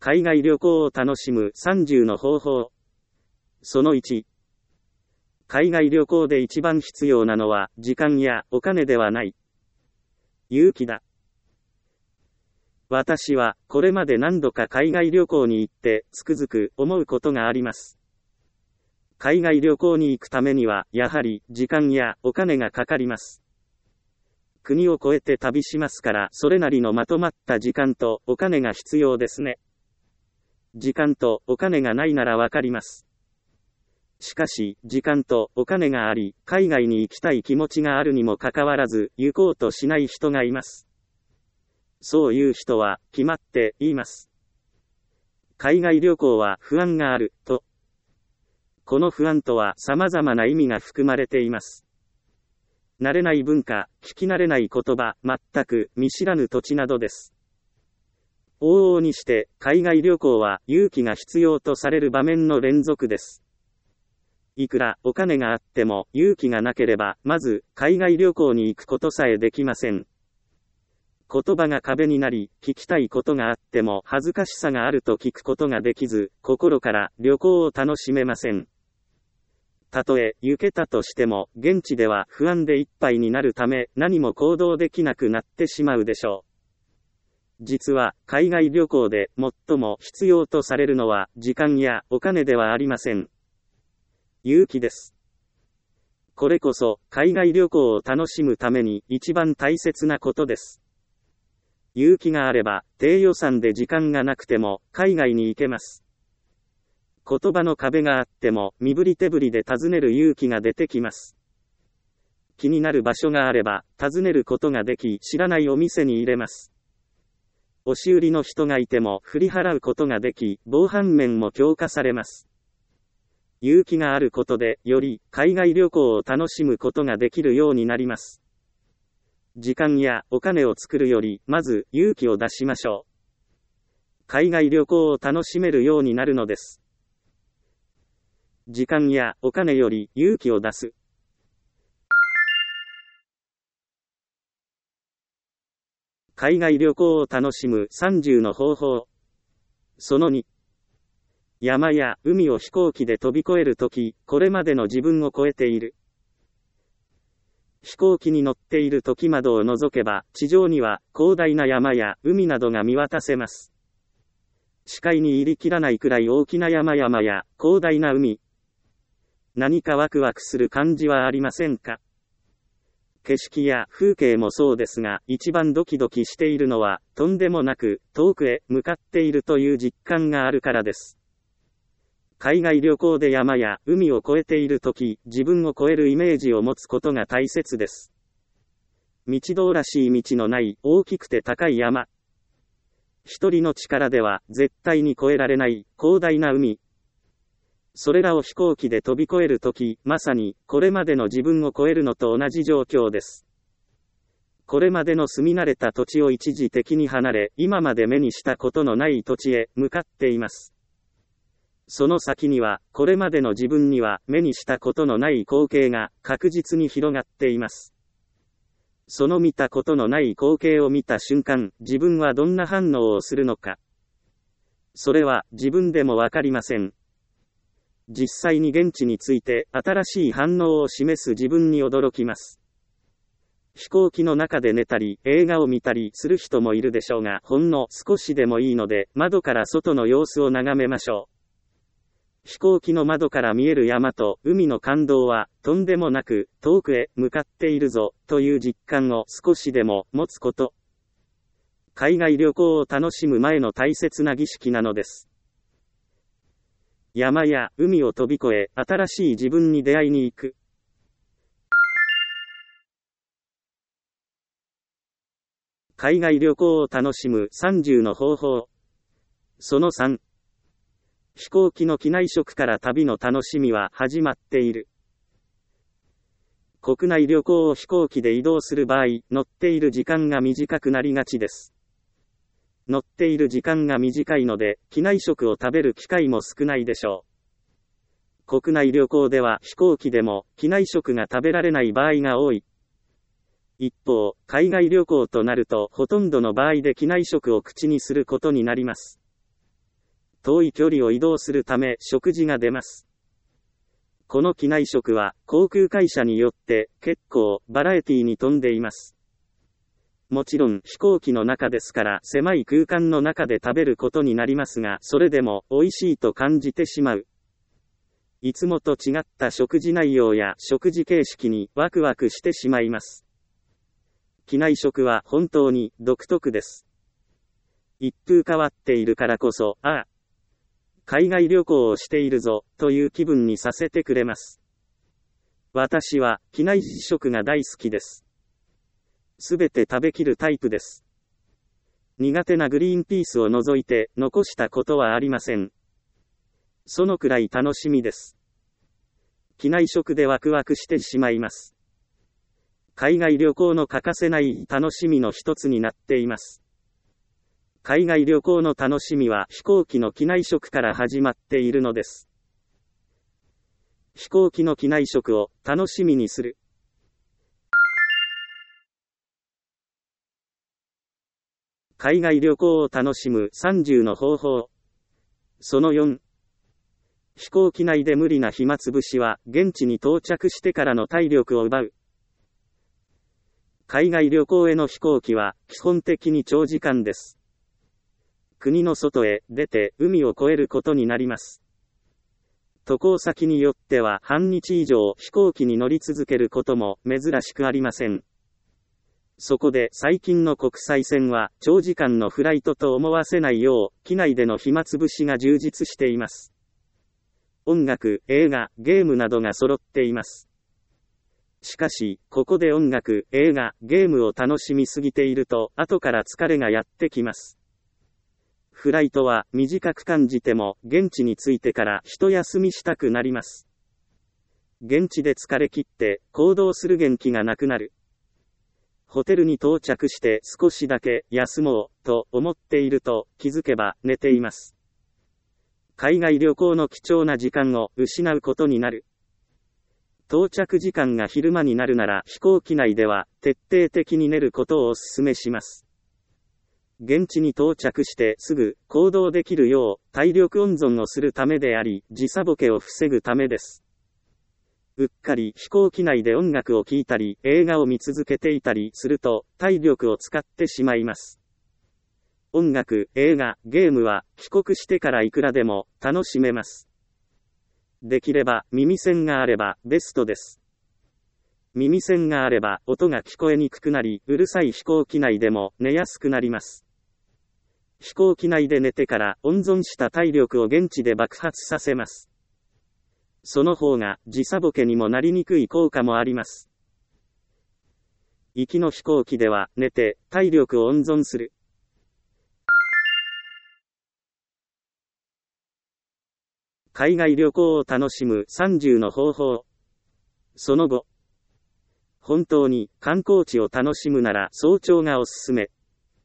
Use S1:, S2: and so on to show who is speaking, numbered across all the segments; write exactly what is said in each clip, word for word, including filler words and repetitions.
S1: 海外旅行を楽しむさんじゅうの方法。そのいち。海外旅行で一番必要なのは時間やお金ではない。勇気だ。私はこれまで何度か海外旅行に行ってつくづく思うことがあります。海外旅行に行くためにはやはり時間やお金がかかります。国を越えて旅しますからそれなりのまとまった時間とお金が必要ですね。時間とお金がないならわかります。しかし、時間とお金があり、海外に行きたい気持ちがあるにもかかわらず、行こうとしない人がいます。そういう人は、決まって言います。海外旅行は不安がある、と。この不安とは様々な意味が含まれています。慣れない文化、聞き慣れない言葉、全く見知らぬ土地などです。往々にして、海外旅行は勇気が必要とされる場面の連続です。いくらお金があっても勇気がなければ、まず海外旅行に行くことさえできません。言葉が壁になり、聞きたいことがあっても恥ずかしさがあると聞くことができず、心から旅行を楽しめません。たとえ行けたとしても、現地では不安でいっぱいになるため、何も行動できなくなってしまうでしょう。実は、海外旅行で最も必要とされるのは、時間やお金ではありません。勇気です。これこそ、海外旅行を楽しむために一番大切なことです。勇気があれば、低予算で時間がなくても、海外に行けます。言葉の壁があっても、身振り手振りで尋ねる勇気が出てきます。気になる場所があれば、尋ねることができ、知らないお店に入れます。押し売りの人がいても振り払うことができ、防犯面も強化されます。勇気があることで、より海外旅行を楽しむことができるようになります。時間やお金を作るより、まず勇気を出しましょう。海外旅行を楽しめるようになるのです。時間やお金より勇気を出す。海外旅行を楽しむさんじゅうの方法。そのに。山や海を飛行機で飛び越えるとき、これまでの自分を超えている。飛行機に乗っているとき窓を覗けば、地上には広大な山や海などが見渡せます。視界に入りきらないくらい大きな山々や広大な海。何かワクワクする感じはありませんか？景色や風景もそうですが、一番ドキドキしているのは、とんでもなく遠くへ向かっているという実感があるからです。海外旅行で山や海を越えているとき、自分を超えるイメージを持つことが大切です。道道らしい道のない大きくて高い山。一人の力では絶対に越えられない広大な海。それらを飛行機で飛び越えるとき、まさにこれまでの自分を超えるのと同じ状況です。これまでの住み慣れた土地を一時的に離れ、今まで目にしたことのない土地へ向かっています。その先には、これまでの自分には目にしたことのない光景が確実に広がっています。その見たことのない光景を見た瞬間、自分はどんな反応をするのか。それは自分でもわかりません。実際に現地について新しい反応を示す自分に驚きます。飛行機の中で寝たり映画を見たりする人もいるでしょうが、ほんの少しでもいいので窓から外の様子を眺めましょう。飛行機の窓から見える山と海の感動はとんでもなく遠くへ向かっているぞという実感を少しでも持つこと。海外旅行を楽しむ前の大切な儀式なのです。山や海を飛び越え、新しい自分に出会いに行く。海外旅行を楽しむさんじゅうの方法。そのさん。飛行機の機内食から旅の楽しみは始まっている。国内旅行を飛行機で移動する場合、乗っている時間が短くなりがちです。乗っている時間が短いので、機内食を食べる機会も少ないでしょう。国内旅行では飛行機でも機内食が食べられない場合が多い。一方、海外旅行となるとほとんどの場合で機内食を口にすることになります。 遠い距離を移動するため食事が出ます。この機内食は航空会社によって結構バラエティに富んでいます。もちろん飛行機の中ですから狭い空間の中で食べることになりますが、それでも美味しいと感じてしまう。いつもと違った食事内容や食事形式にワクワクしてしまいます。機内食は本当に独特です。一風変わっているからこそ、ああ、海外旅行をしているぞ、という気分にさせてくれます。私は機内食が大好きです。すべて食べきるタイプです。苦手なグリーンピースを除いて残したことはありません。そのくらい楽しみです。機内食でワクワクしてしまいます。海外旅行の欠かせない楽しみの一つになっています。海外旅行の楽しみは飛行機の機内食から始まっているのです。飛行機の機内食を楽しみにする。海外旅行を楽しむさんじゅうの方法。そのよん。飛行機内で無理な暇つぶしは現地に到着してからの体力を奪う。海外旅行への飛行機は基本的に長時間です。国の外へ出て海を越えることになります。渡航先によっては半日以上飛行機に乗り続けることも珍しくありません。そこで最近の国際線は長時間のフライトと思わせないよう機内での暇つぶしが充実しています。音楽、映画、ゲームなどが揃っています。しかし、ここで音楽、映画、ゲームを楽しみすぎていると後から疲れがやってきます。フライトは短く感じても現地に着いてから一休みしたくなります。現地で疲れ切って行動する元気がなくなる。ホテルに到着して少しだけ休もうと思っていると気づけば寝ています。海外旅行の貴重な時間を失うことになる。到着時間が昼間になるなら飛行機内では徹底的に寝ることをお勧めします。現地に到着してすぐ行動できるよう体力温存をするためであり、時差ボケを防ぐためです。うっかり飛行機内で音楽を聴いたり映画を見続けていたりすると体力を使ってしまいます。音楽、映画、ゲームは帰国してからいくらでも楽しめます。できれば耳栓があればベストです。耳栓があれば音が聞こえにくくなり、うるさい飛行機内でも寝やすくなります。飛行機内で寝てから温存した体力を現地で爆発させます。その方が時差ボケにもなりにくい効果もあります。行きの飛行機では寝て体力を温存する。海外旅行を楽しむさんじゅうの方法。その後、本当に観光地を楽しむなら早朝がおすすめ。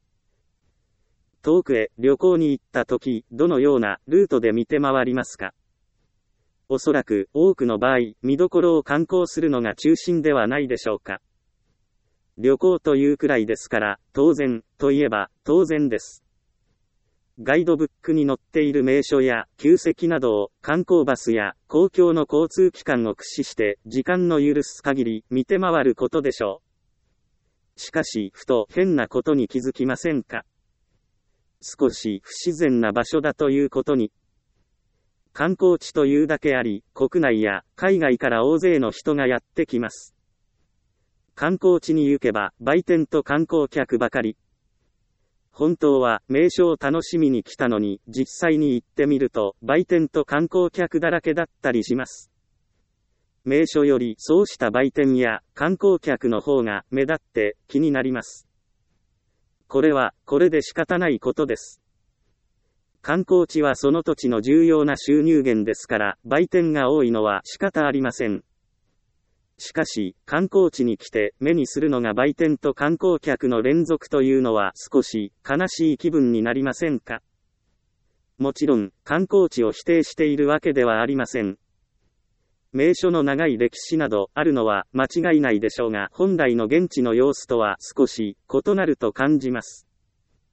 S1: 遠くへ旅行に行った時、どのようなルートで見て回りますか？おそらく多くの場合、見どころを観光するのが中心ではないでしょうか。旅行というくらいですから、当然、といえば当然です。ガイドブックに載っている名所や旧跡などを観光バスや公共の交通機関を駆使して時間の許す限り見て回ることでしょう。しかし、ふと変なことに気づきませんか？少し不自然な場所だということに。観光地というだけあり、国内や海外から大勢の人がやってきます。観光地に行けば売店と観光客ばかり。本当は名所を楽しみに来たのに、実際に行ってみると売店と観光客だらけだったりします。名所よりそうした売店や観光客の方が目立って気になります。これはこれで仕方ないことです。観光地はその土地の重要な収入源ですから、売店が多いのは仕方ありません。しかし、観光地に来て目にするのが売店と観光客の連続というのは少し悲しい気分になりませんか？もちろん、観光地を否定しているわけではありません。名所の長い歴史などあるのは間違いないでしょうが、本来の現地の様子とは少し異なると感じます。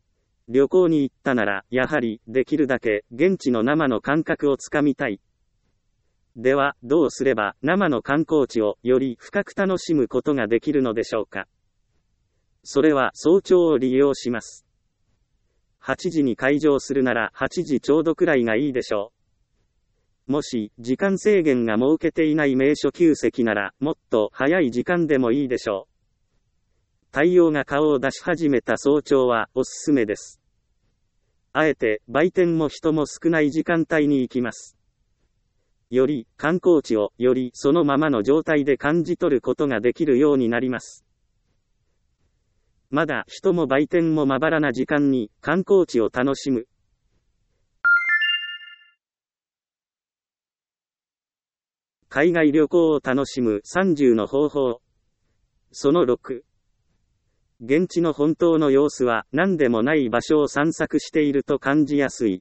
S1: 旅行に行ったなら、やはり、できるだけ、現地の生の感覚をつかみたい。では、どうすれば、生の観光地を、より深く楽しむことができるのでしょうか。それは、早朝を利用します。はちじに開場するなら、はちじちょうどくらいがいいでしょう。もし、時間制限が設けていない名所きゅうせきなら、もっと早い時間でもいいでしょう。太陽が顔を出し始めた早朝はおすすめです。あえて売店も人も少ない時間帯に行きます。より観光地をよりそのままの状態で感じ取ることができるようになります。まだ人も売店もまばらな時間に観光地を楽しむ。海外旅行を楽しむさんじゅうの方法。そのろく。現地の本当の様子は何でもない場所を散策していると感じやすい。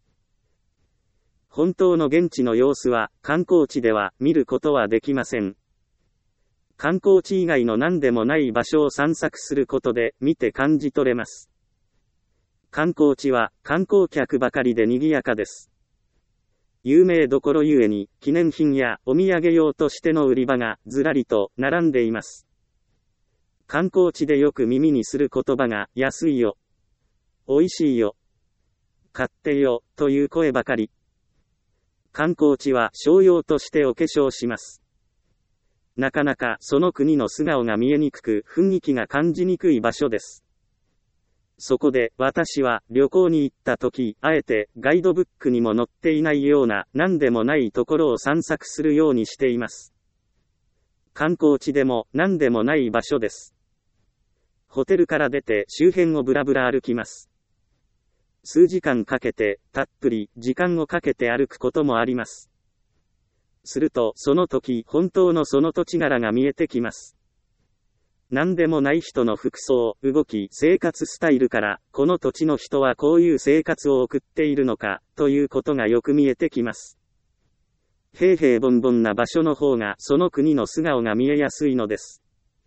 S1: 本当の現地の様子は観光地では見ることはできません。観光地以外の何でもない場所を散策することで見て感じ取れます。観光地は観光客ばかりで賑やかです。有名どころゆえに記念品やお土産用としての売り場がずらりと並んでいます。観光地でよく耳にする言葉が安いよ、美味しいよ、買ってよという声ばかり。観光地は商用としてお化粧します。なかなかその国の素顔が見えにくく雰囲気が感じにくい場所です。そこで私は旅行に行った時、あえてガイドブックにも載っていないような何でもないところを散策するようにしています。観光地でも何でもない場所です。ホテルから出て周辺をぶらぶら歩きます。数時間かけて、たっぷり時間をかけて歩くこともあります。すると、その時、本当のその土地柄が見えてきます。何でもない人の服装、動き、生活スタイルから、この土地の人はこういう生活を送っているのか、ということがよく見えてきます。平々凡々な場所の方が、その国の素顔が見えやすいのです。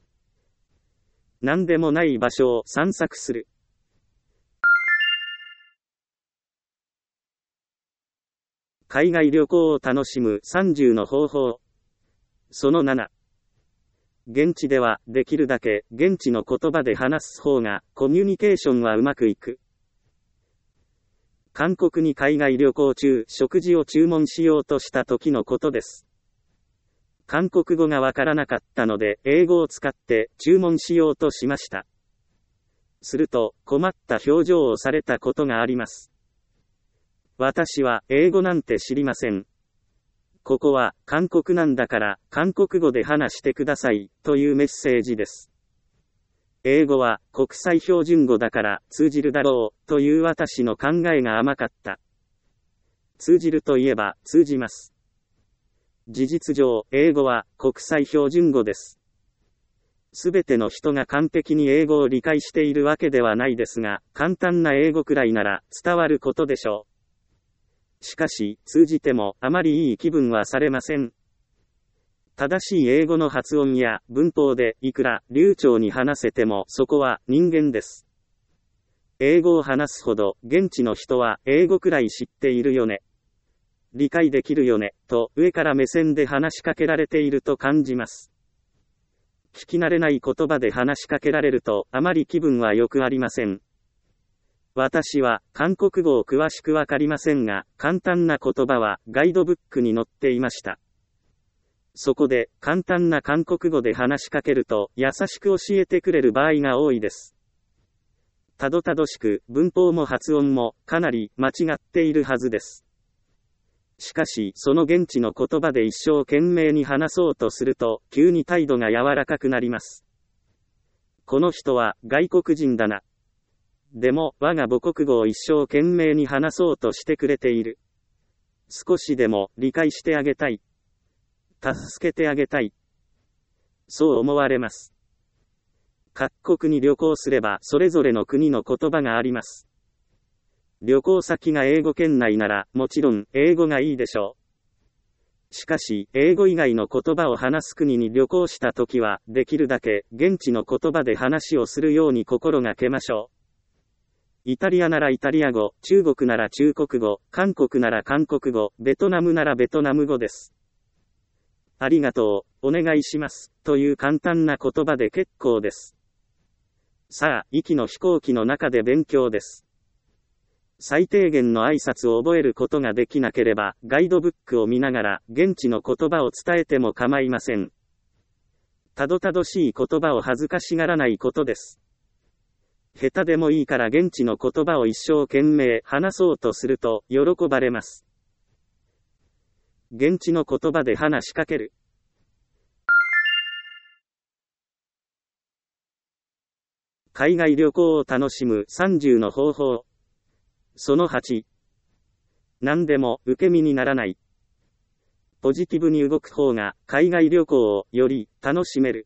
S1: 何でもない場所を散策する。海外旅行を楽しむさんじゅうの方法。そのなな。現地ではできるだけ現地の言葉で話す方がコミュニケーションはうまくいく。韓国に海外旅行中、食事を注文しようとした時のことです。韓国語がわからなかったので、英語を使って注文しようとしました。すると、困った表情をされたことがあります。私は英語なんて知りません。ここは韓国なんだから韓国語で話してくださいというメッセージです。英語は国際標準語だから通じるだろうという私の考えが甘かった。通じるといえば通じます。事実上、英語は国際標準語です。すべての人が完璧に英語を理解しているわけではないですが、簡単な英語くらいなら伝わることでしょう。しかし、通じてもあまりいい気分はされません。正しい英語の発音や文法でいくら流暢に話せてもそこは人間です。英語を話すほど現地の人は英語くらい知っているよね。理解できるよね、と上から目線で話しかけられていると感じます。聞き慣れない言葉で話しかけられるとあまり気分は良くありません。私は韓国語を詳しくわかりませんが、簡単な言葉はガイドブックに載っていました。そこで簡単な韓国語で話しかけると優しく教えてくれる場合が多いです。たどたどしく文法も発音もかなり間違っているはずです。しかしその現地の言葉で一生懸命に話そうとすると急に態度が柔らかくなります。この人は外国人だな。でも我が母国語を一生懸命に話そうとしてくれている。少しでも理解してあげたい。助けてあげたい。そう思われます。各国に旅行すればそれぞれの国の言葉があります。旅行先が英語圏内ならもちろん英語がいいでしょう。しかし英語以外の言葉を話す国に旅行したときはできるだけ現地の言葉で話をするように心がけましょう。 イタリアならイタリア語、中国なら中国語、韓国なら韓国語、ベトナムならベトナム語です。ありがとう、お願いします、という簡単な言葉で結構です。さあ、行きの飛行機の中で勉強です。最低限の挨拶を覚えることができなければ、ガイドブックを見ながら、現地の言葉を伝えても構いません。たどたどしい言葉を恥ずかしがらないことです。下手でもいいから現地の言葉を一生懸命話そうとすると、喜ばれます。現地の言葉で話しかける。海外旅行を楽しむさんじゅうの方法。そのはち。何でも受け身にならない。ポジティブに動く方が海外旅行をより楽しめる。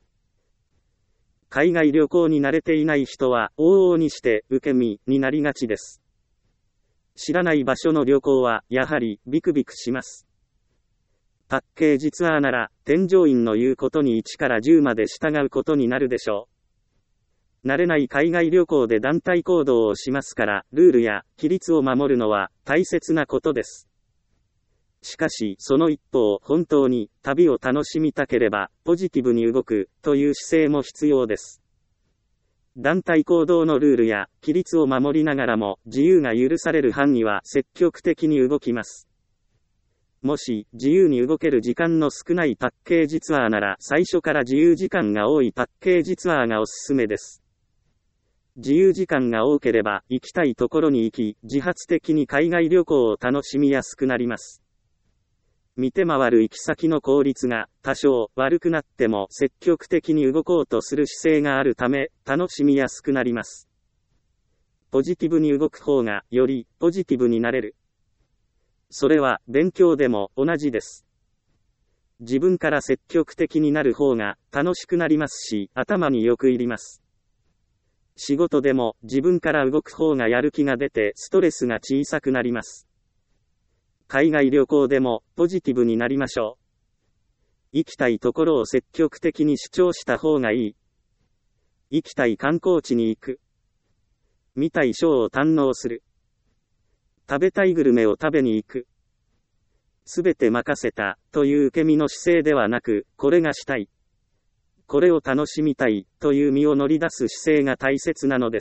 S1: 海外旅行に慣れていない人は往々にして受け身になりがちです。知らない場所の旅行はやはりビクビクします。パッケージツアーなら添乗員の言うことにいちからじゅうまで従うことになるでしょう。慣れない海外旅行で団体行動をしますから、ルールや規律を守るのは大切なことです。しかし、その一方、本当に旅を楽しみたければ、ポジティブに動くという姿勢も必要です。団体行動のルールや規律を守りながらも、自由が許される範囲は積極的に動きます。もし、自由に動ける時間の少ないパッケージツアーなら、最初から自由時間が多いパッケージツアーがおすすめです。自由時間が多ければ、行きたいところに行き、自発的に海外旅行を楽しみやすくなります。見て回る行き先の効率が多少悪くなっても積極的に動こうとする姿勢があるため楽しみやすくなります。ポジティブに動く方がよりポジティブになれる。それは勉強でも同じです。自分から積極的になる方が楽しくなりますし頭によく入ります。仕事でも自分から動く方がやる気が出てストレスが小さくなります。海外旅行でもポジティブになりましょう。行きたいところを積極的に主張した方がいい。行きたい観光地に行く。見たいショーを堪能する。食べたいグルメを食べに行く。すべて任せたという受け身の姿勢ではなく、これがしたい。これを楽しみたいという身を乗り出す姿勢が大切なのです。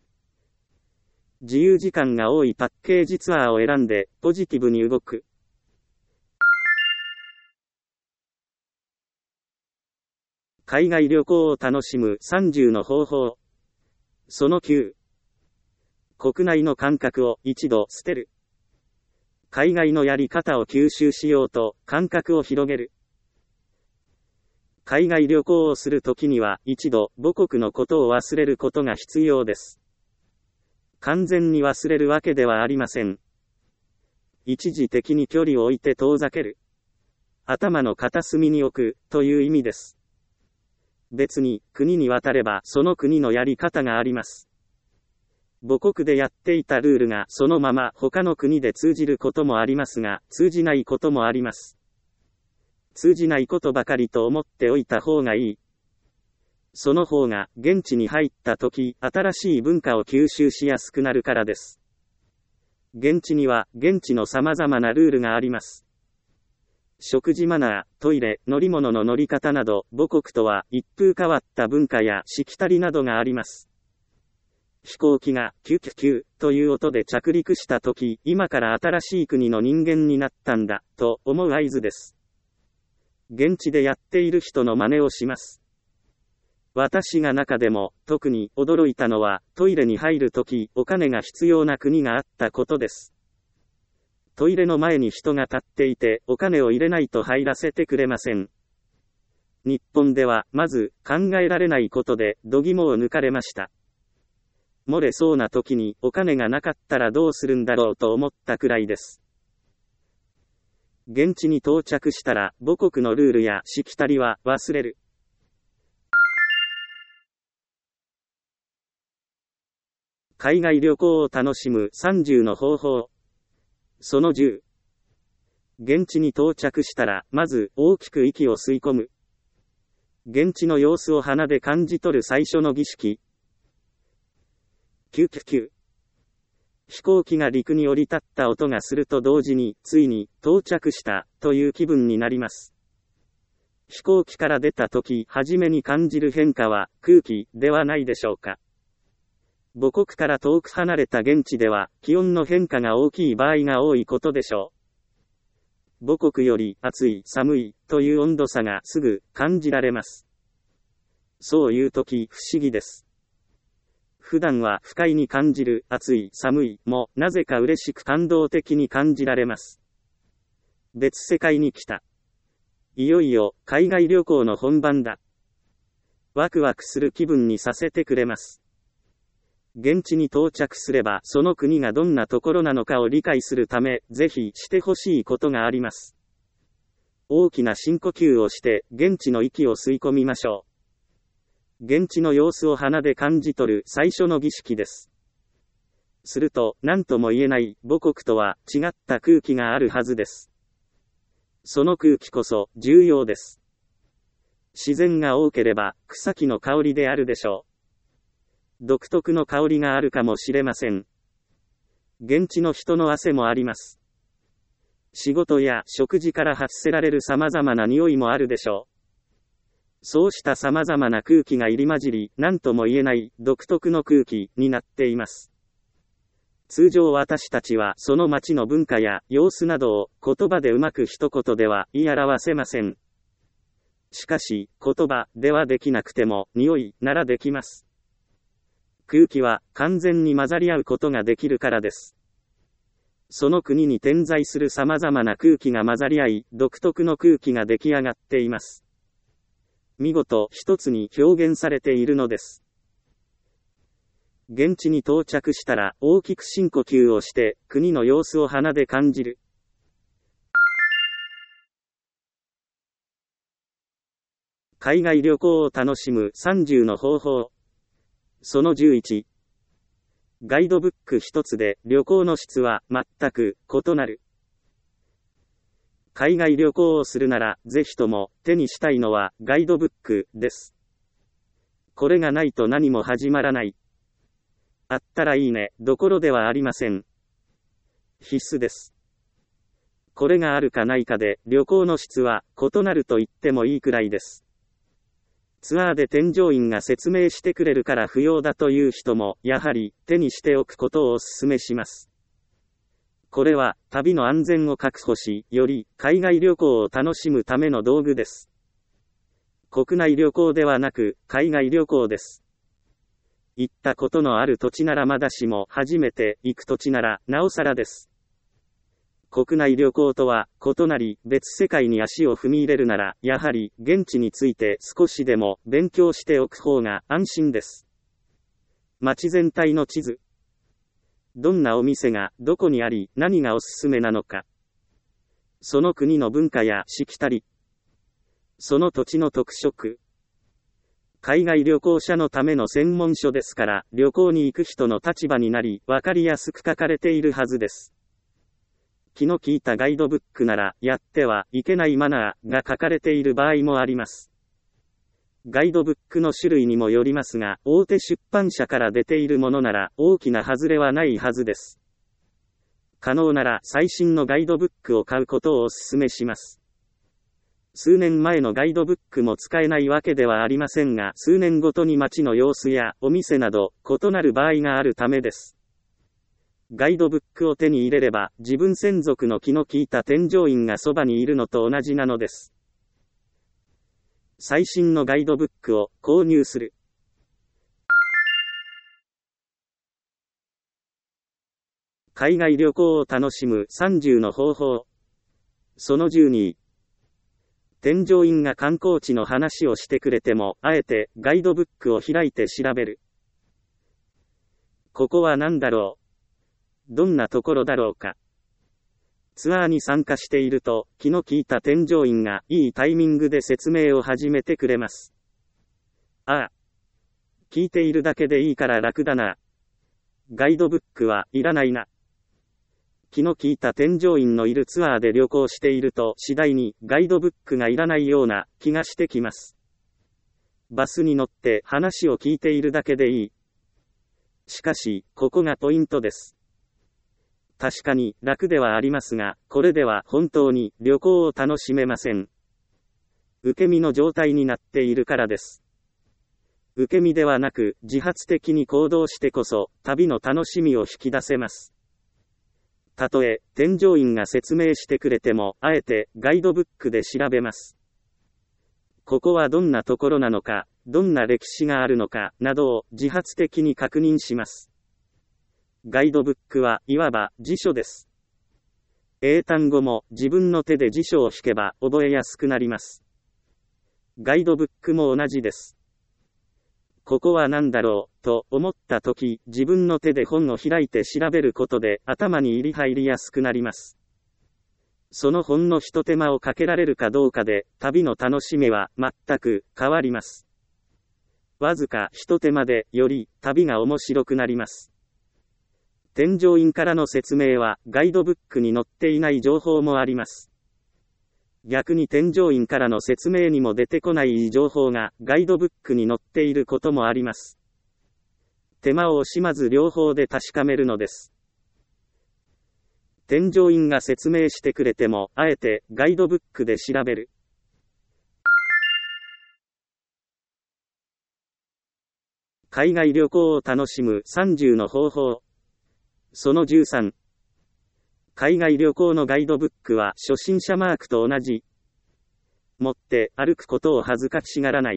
S1: 自由時間が多いパッケージツアーを選んで、ポジティブに動く。海外旅行を楽しむさんじゅうの方法。そのきゅう。国内の感覚を一度捨てる。海外のやり方を吸収しようと、感覚を広げる。海外旅行をするときには、一度母国のことを忘れることが必要です。完全に忘れるわけではありません。一時的に距離を置いて遠ざける。頭の片隅に置く、という意味です。別に、国に渡ればその国のやり方があります。母国でやっていたルールがそのまま他の国で通じることもありますが、通じないこともあります。通じないことばかりと思っておいた方がいい。その方が現地に入った時、新しい文化を吸収しやすくなるからです。現地には現地の様々なルールがあります。食事マナー、トイレ、乗り物の乗り方など、母国とは一風変わった文化やしきたりなどがあります。飛行機がキュキュキュという音で着陸した時、今から新しい国の人間になったんだ、と思う合図です。現地でやっている人の真似をします。私が中でも特に驚いたのはトイレに入るときお金が必要な国があったことです。トイレの前に人が立っていてお金を入れないと入らせてくれません。日本ではまず考えられないことで度肝を抜かれました。漏れそうな時にお金がなかったらどうするんだろうと思ったくらいです。現地に到着したら母国のルールやしきたりは忘れる。海外旅行を楽しむさんじゅうの方法。そのじゅう。現地に到着したら、まず大きく息を吸い込む。現地の様子を鼻で感じ取る最初の儀式。 キューキュキュー。飛行機が陸に降り立った音がすると同時に、ついに、到着した、という気分になります。飛行機から出た時、初めに感じる変化は、空気、ではないでしょうか。母国から遠く離れた現地では、気温の変化が大きい場合が多いことでしょう。母国より暑い、寒い、という温度差がすぐ感じられます。そういう時、不思議です。普段は不快に感じる暑い、寒いも、なぜか嬉しく感動的に感じられます。別世界に来た。いよいよ、海外旅行の本番だ。ワクワクする気分にさせてくれます。現地に到着すれば、その国がどんなところなのかを理解するため、ぜひしてほしいことがあります。大きな深呼吸をして、現地の息を吸い込みましょう。現地の様子を鼻で感じ取る最初の儀式です。すると、何とも言えない母国とは違った空気があるはずです。その空気こそ重要です。自然が多ければ草木の香りであるでしょう。独特の香りがあるかもしれません。現地の人の汗もあります。仕事や食事から発せられる様々な匂いもあるでしょう。そうした様々な空気が入り混じり、何とも言えない独特の空気になっています。通常私たちはその街の文化や様子などを言葉でうまく一言では言い表せません。しかし、言葉ではできなくても匂いならできます。空気は完全に混ざり合うことができるからです。その国に点在する様々な空気が混ざり合い、独特の空気が出来上がっています。見事一つに表現されているのです。現地に到着したら大きく深呼吸をして国の様子を鼻で感じる。海外旅行を楽しむさんじゅうの方法。そのじゅういち。ガイドブック一つで旅行の質は全く異なる。海外旅行をするなら、ぜひとも手にしたいのはガイドブックです。これがないと何も始まらない。あったらいいね、どころではありません。必須です。これがあるかないかで、旅行の質は異なると言ってもいいくらいです。ツアーで添乗員が説明してくれるから不要だという人も、やはり手にしておくことをお勧めします。これは、旅の安全を確保し、より、海外旅行を楽しむための道具です。国内旅行ではなく、海外旅行です。行ったことのある土地ならまだしも、初めて行く土地なら、なおさらです。国内旅行とは、異なり、別世界に足を踏み入れるなら、やはり、現地について少しでも勉強しておく方が安心です。街全体の地図。どんなお店がどこにあり、何がおすすめなのか。その国の文化やしきたり。その土地の特色。海外旅行者のための専門書ですから、旅行に行く人の立場になり、わかりやすく書かれているはずです。気の利いたガイドブックなら、やってはいけないマナーが書かれている場合もあります。ガイドブックの種類にもよりますが、大手出版社から出ているものなら大きな外れはないはずです。可能なら最新のガイドブックを買うことをお勧めします。数年前のガイドブックも使えないわけではありませんが、数年ごとに街の様子やお店など異なる場合があるためです。ガイドブックを手に入れれば、自分専属の気の利いた添乗員がそばにいるのと同じなのです。最新のガイドブックを購入する。海外旅行を楽しむさんじゅうの方法。そのじゅうに。添乗員が観光地の話をしてくれても、あえてガイドブックを開いて調べる。ここは何だろう。どんなところだろうか。ツアーに参加していると、気の利いた添乗員がいいタイミングで説明を始めてくれます。ああ。聞いているだけでいいから楽だな。ガイドブックはいらないな。気の利いた添乗員のいるツアーで旅行していると、次第にガイドブックがいらないような気がしてきます。バスに乗って話を聞いているだけでいい。 しかし、ここがポイントです。確かに楽ではありますが、これでは本当に旅行を楽しめません。受け身の状態になっているからです。受け身ではなく、自発的に行動してこそ、旅の楽しみを引き出せます。たとえ、添乗員が説明してくれても、あえてガイドブックで調べます。ここはどんなところなのか、どんな歴史があるのか、などを自発的に確認します。ガイドブックはいわば辞書です。英単語も自分の手で辞書を引けば覚えやすくなります。ガイドブックも同じです。ここは何だろうと思ったとき、自分の手で本を開いて調べることで頭に入り入りやすくなります。その本の一手間をかけられるかどうかで、旅の楽しみは全く変わります。わずか一手間でより旅が面白くなります。添乗員からの説明はガイドブックに載っていない情報もあります。逆に添乗員からの説明にも出てこない情報がガイドブックに載っていることもあります。手間を惜しまず両方で確かめるのです。添乗員が説明してくれても、あえてガイドブックで調べる。海外旅行を楽しむさんじゅうの方法。そのじゅうさん。海外旅行のガイドブックは初心者マークと同じ。持って歩くことを恥ずかしがらない。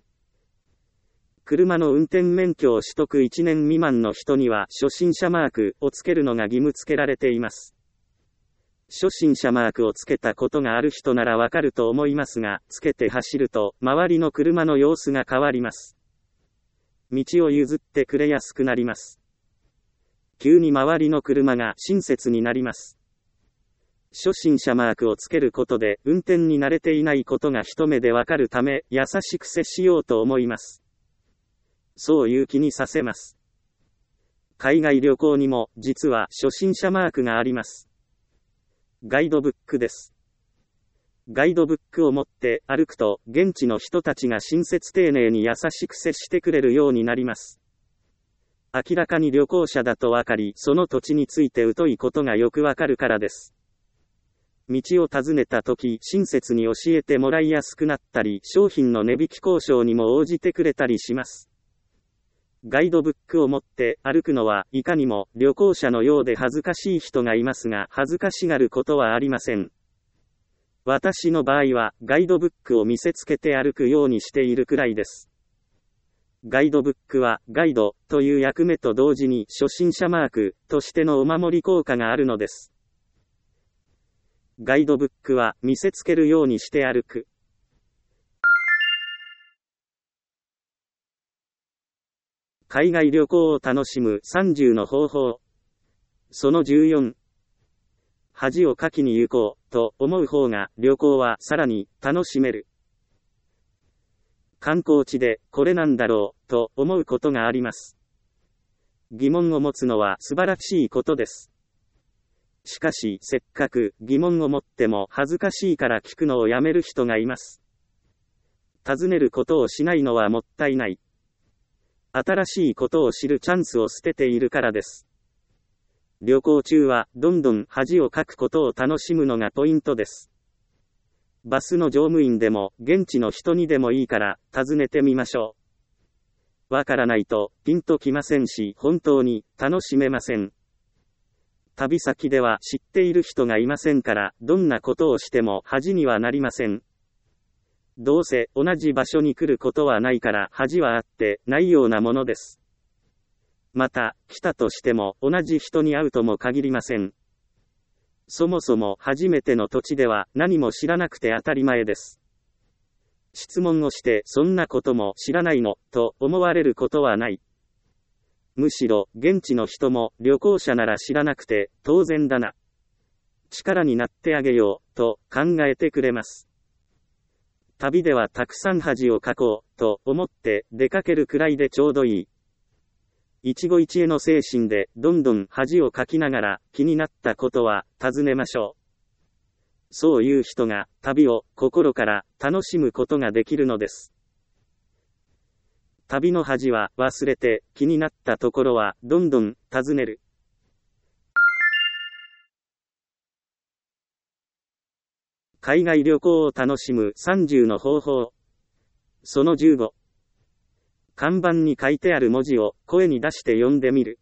S1: 車の運転免許を取得いちねん未満の人には初心者マークをつけるのが義務付けられています。初心者マークをつけたことがある人ならわかると思いますが、つけて走ると周りの車の様子が変わります。道を譲ってくれやすくなります。急に周りの車が親切になります。初心者マークをつけることで運転に慣れていないことが一目でわかるため、優しく接しようと思います。そういう気にさせます。海外旅行にも実は初心者マークがあります。ガイドブックです。ガイドブックを持って歩くと現地の人たちが親切丁寧に優しく接してくれるようになります。明らかに旅行者だとわかり、その土地について疎いことがよくわかるからです。道を尋ねたとき、親切に教えてもらいやすくなったり、商品の値引き交渉にも応じてくれたりします。ガイドブックを持って歩くのはいかにも旅行者のようで恥ずかしい人がいますが、恥ずかしがることはありません。私の場合はガイドブックを見せつけて歩くようにしているくらいです。ガイドブックはガイドという役目と同時に初心者マークとしてのお守り効果があるのです。ガイドブックは見せつけるようにして歩く。海外旅行を楽しむさんじゅうの方法。そのじゅうよん。恥をかきに行こうと思う方が旅行はさらに楽しめる。観光地でこれなんだろうと思うことがあります。疑問を持つのは素晴らしいことです。しかしせっかく疑問を持っても恥ずかしいから聞くのをやめる人がいます。尋ねることをしないのはもったいない。新しいことを知るチャンスを捨てているからです。旅行中はどんどん恥をかくことを楽しむのがポイントです。バスの乗務員でも現地の人にでもいいから尋ねてみましょう。わからないとピンときませんし、本当に楽しめません。旅先では知っている人がいませんから、どんなことをしても恥にはなりません。どうせ同じ場所に来ることはないから恥はあってないようなものです。また、来たとしても同じ人に会うとも限りません。そもそも初めての土地では何も知らなくて当たり前です。質問をしてそんなことも知らないのと思われることはない。むしろ現地の人も旅行者なら知らなくて当然だな。力になってあげようと考えてくれます。旅ではたくさん恥をかこうと思って出かけるくらいでちょうどいい。一期一会の精神でどんどん恥をかきながら気になったことは尋ねましょう。そういう人が旅を心から楽しむことができるのです。 旅の恥は忘れて、気になったところはどんどん訪ねる。海外旅行を楽しむさんじゅうの方法。そのじゅうご。看板に書いてある文字を声に出して読んでみる。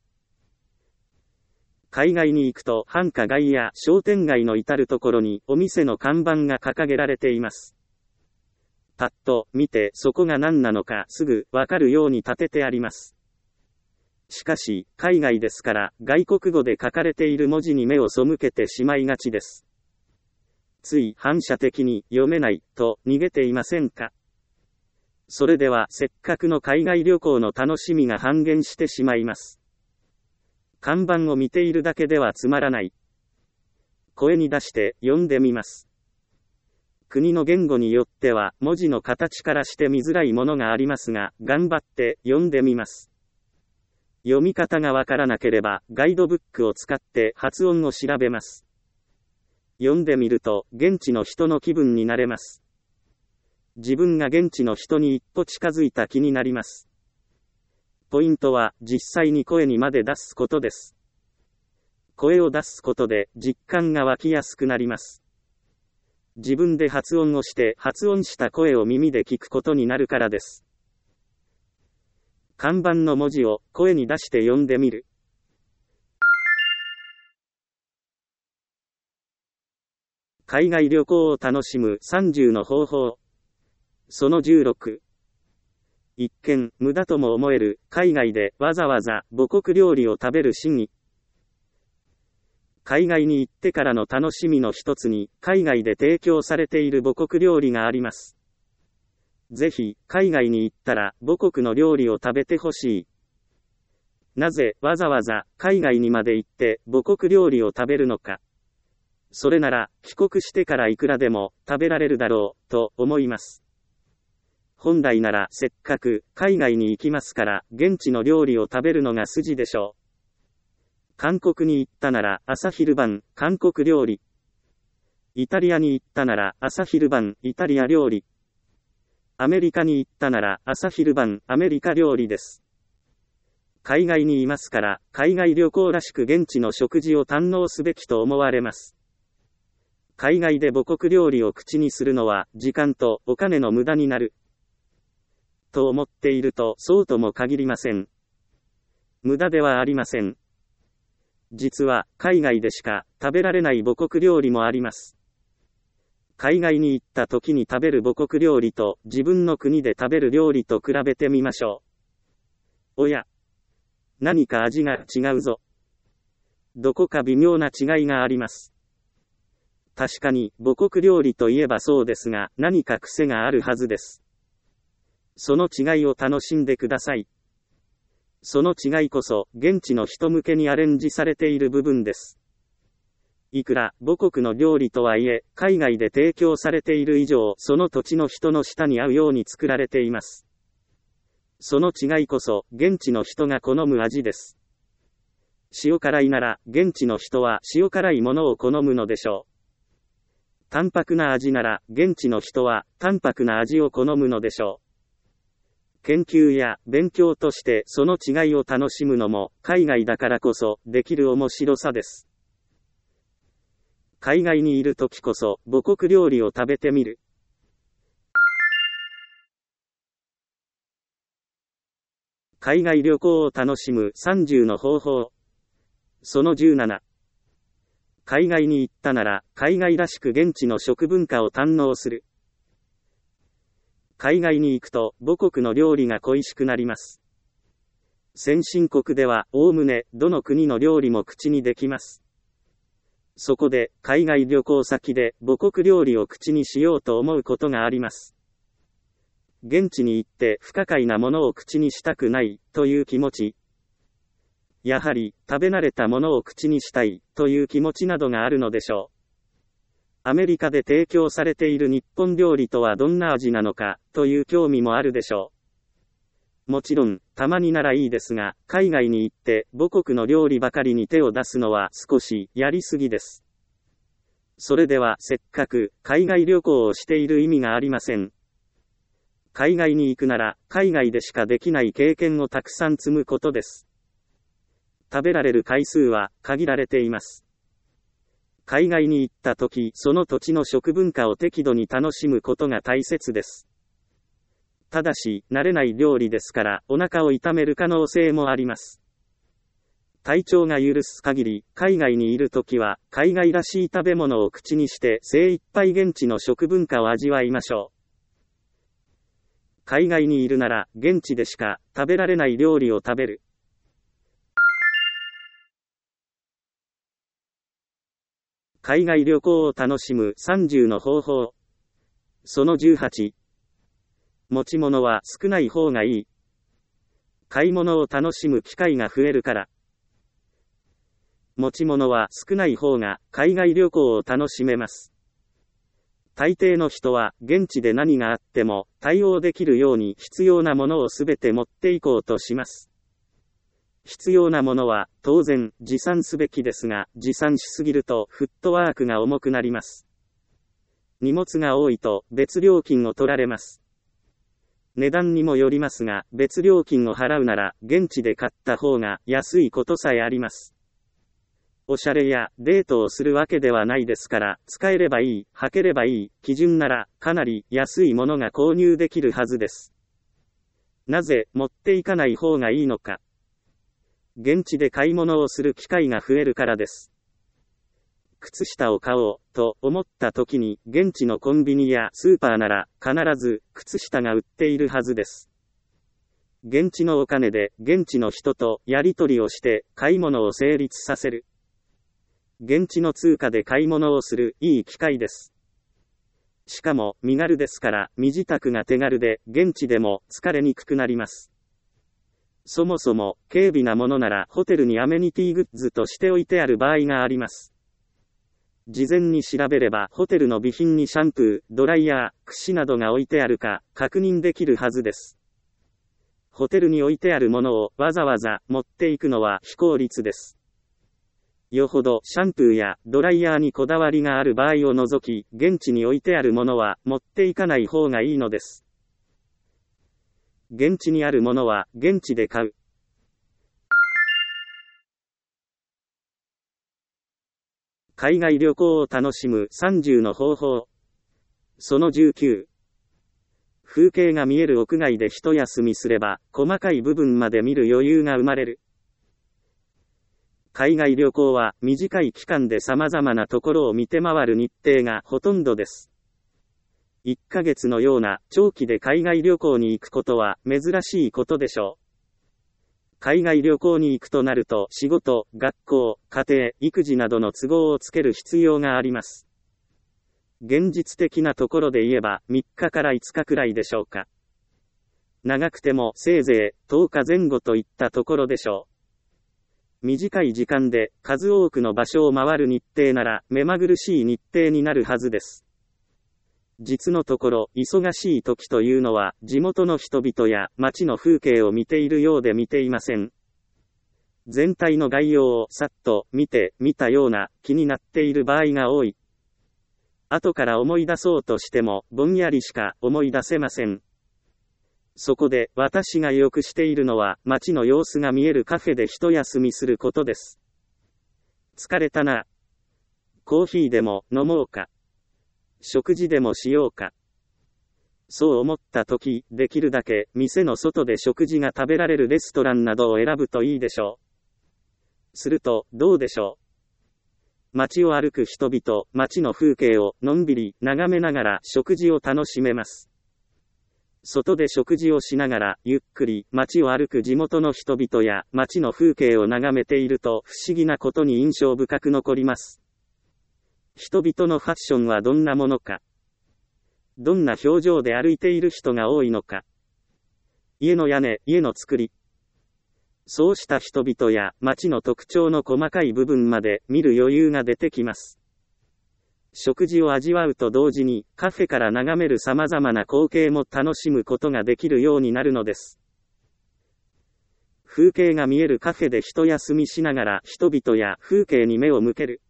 S1: 海外に行くと繁華街や商店街の至るところにお店の看板が掲げられています。パッと見てそこが何なのかすぐわかるように立ててあります。しかし、海外ですから外国語で書かれている文字に目を背けてしまいがちです。つい反射的に読めないと逃げていませんか？それではせっかくの海外旅行の楽しみが半減してしまいます。看板を見ているだけではつまらない。声に出して読んでみます。国の言語によっては文字の形からして見づらいものがありますが、頑張って読んでみます。読み方がわからなければガイドブックを使って発音を調べます。読んでみると現地の人の気分になれます。自分が現地の人に一歩近づいた気になります。ポイントは実際に声にまで出すことです。声を出すことで実感が湧きやすくなります。自分で発音をして発音した声を耳で聞くことになるからです。看板の文字を声に出して読んでみる。海外旅行を楽しむさんじゅうの方法。そのじゅうろく。一見無駄とも思える海外でわざわざ母国料理を食べる真意。海外に行ってからの楽しみの一つに海外で提供されている母国料理があります。ぜひ海外に行ったら母国の料理を食べてほしい。なぜわざわざ海外にまで行って母国料理を食べるのか。それなら帰国してからいくらでも食べられるだろうと思います。本来ならせっかく海外に行きますから現地の料理を食べるのが筋でしょう。韓国に行ったなら朝昼晩韓国料理。イタリアに行ったなら朝昼晩イタリア料理。アメリカに行ったなら朝昼晩アメリカ料理です。海外にいますから海外旅行らしく現地の食事を堪能すべきと思われます。海外で母国料理を口にするのは時間とお金の無駄になる。と思っているとそうとも限りません。無駄ではありません。実は海外でしか食べられない母国料理もあります。海外に行った時に食べる母国料理と自分の国で食べる料理と比べてみましょう。おや、何か味が違うぞ。どこか微妙な違いがあります。確かに母国料理といえばそうですが何か癖があるはずです。その違いを楽しんでください。その違いこそ現地の人向けにアレンジされている部分です。いくら母国の料理とはいえ海外で提供されている以上その土地の人の舌に合うように作られています。その違いこそ現地の人が好む味です。塩辛いなら現地の人は塩辛いものを好むのでしょう。淡白な味なら現地の人は淡白な味を好むのでしょう。研究や勉強としてその違いを楽しむのも海外だからこそできる面白さです。海外にいるときこそ母国料理を食べてみる。海外旅行を楽しむさんじゅうの方法。そのじゅうなな。海外に行ったなら海外らしく現地の食文化を堪能する。海外に行くと母国の料理が恋しくなります。先進国ではおおむねどの国の料理も口にできます。そこで海外旅行先で母国料理を口にしようと思うことがあります。現地に行って不可解なものを口にしたくないという気持ち。やはり食べ慣れたものを口にしたいという気持ちなどがあるのでしょう。アメリカで提供されている日本料理とはどんな味なのかという興味もあるでしょう。もちろんたまにならいいですが、海外に行って母国の料理ばかりに手を出すのは少しやりすぎです。それではせっかく海外旅行をしている意味がありません。 海外に行くなら、海外でしかできない経験をたくさん積むことです。食べられる回数は限られています。海外に行った時、その土地の食文化を適度に楽しむことが大切です。ただし、慣れない料理ですから、お腹を痛める可能性もあります。体調が許す限り、海外にいるときは、海外らしい食べ物を口にして、精一杯現地の食文化を味わいましょう。海外にいるなら、現地でしか食べられない料理を食べる。海外旅行を楽しむさんじゅうの方法。そのじゅうはち。持ち物は少ない方がいい。買い物を楽しむ機会が増えるから。持ち物は少ない方が海外旅行を楽しめます。大抵の人は現地で何があっても対応できるように必要なものをすべて持っていこうとします。必要なものは当然持参すべきですが、持参しすぎるとフットワークが重くなります。荷物が多いと別料金を取られます。値段にもよりますが、別料金を払うなら現地で買った方が安いことさえあります。おしゃれやデートをするわけではないですから、使えればいい、履ければいい、基準ならかなり安いものが購入できるはずです。なぜ持っていかない方がいいのか。現地で買い物をする機会が増えるからです。靴下を買おうと思った時に、現地のコンビニやスーパーなら必ず靴下が売っているはずです。現地のお金で現地の人とやり取りをして買い物を成立させる。現地の通貨で買い物をするいい機会です。しかも身軽ですから身支度が手軽で現地でも疲れにくくなります。そもそも軽微なものならホテルにアメニティグッズとして置いてある場合があります。事前に調べればホテルの備品にシャンプー、ドライヤー、櫛などが置いてあるか確認できるはずです。ホテルに置いてあるものをわざわざ持っていくのは非効率です。よほどシャンプーやドライヤーにこだわりがある場合を除き、現地に置いてあるものは持っていかない方がいいのです。現地にあるものは現地で買う。海外旅行を楽しむさんじゅうの方法。そのじゅうきゅう。風景が見える屋外で一休みすれば、細かい部分まで見る余裕が生まれる。海外旅行は短い期間で様々なところを見て回る日程がほとんどです。いっかげつのような長期で海外旅行に行くことは珍しいことでしょう。海外旅行に行くとなると仕事、学校、家庭、育児などの都合をつける必要があります。現実的なところで言えばみっかからいつかくらいでしょうか。長くてもせいぜいとおかぜん後といったところでしょう。短い時間で数多くの場所を回る日程なら目まぐるしい日程になるはずです。実のところ忙しい時というのは地元の人々や街の風景を見ているようで見ていません。全体の概要をさっと見てみたような気になっている場合が多い。後から思い出そうとしてもぼんやりしか思い出せません。そこで私がよくしているのは街の様子が見えるカフェで一休みすることです。疲れたな。コーヒーでも飲もうか。食事でもしようか。そう思ったとき、できるだけ店の外で食事が食べられるレストランなどを選ぶといいでしょう。すると、どうでしょう。街を歩く人々、街の風景をのんびり眺めながら食事を楽しめます。外で食事をしながらゆっくり街を歩く地元の人々や街の風景を眺めていると不思議なことに印象深く残ります。人々のファッションはどんなものか。どんな表情で歩いている人が多いのか。家の屋根、家の作り。そうした人々や街の特徴の細かい部分まで見る余裕が出てきます。食事を味わうと同時にカフェから眺める様々な光景も楽しむことができるようになるのです。風景が見えるカフェで一休みしながら人々や風景に目を向ける。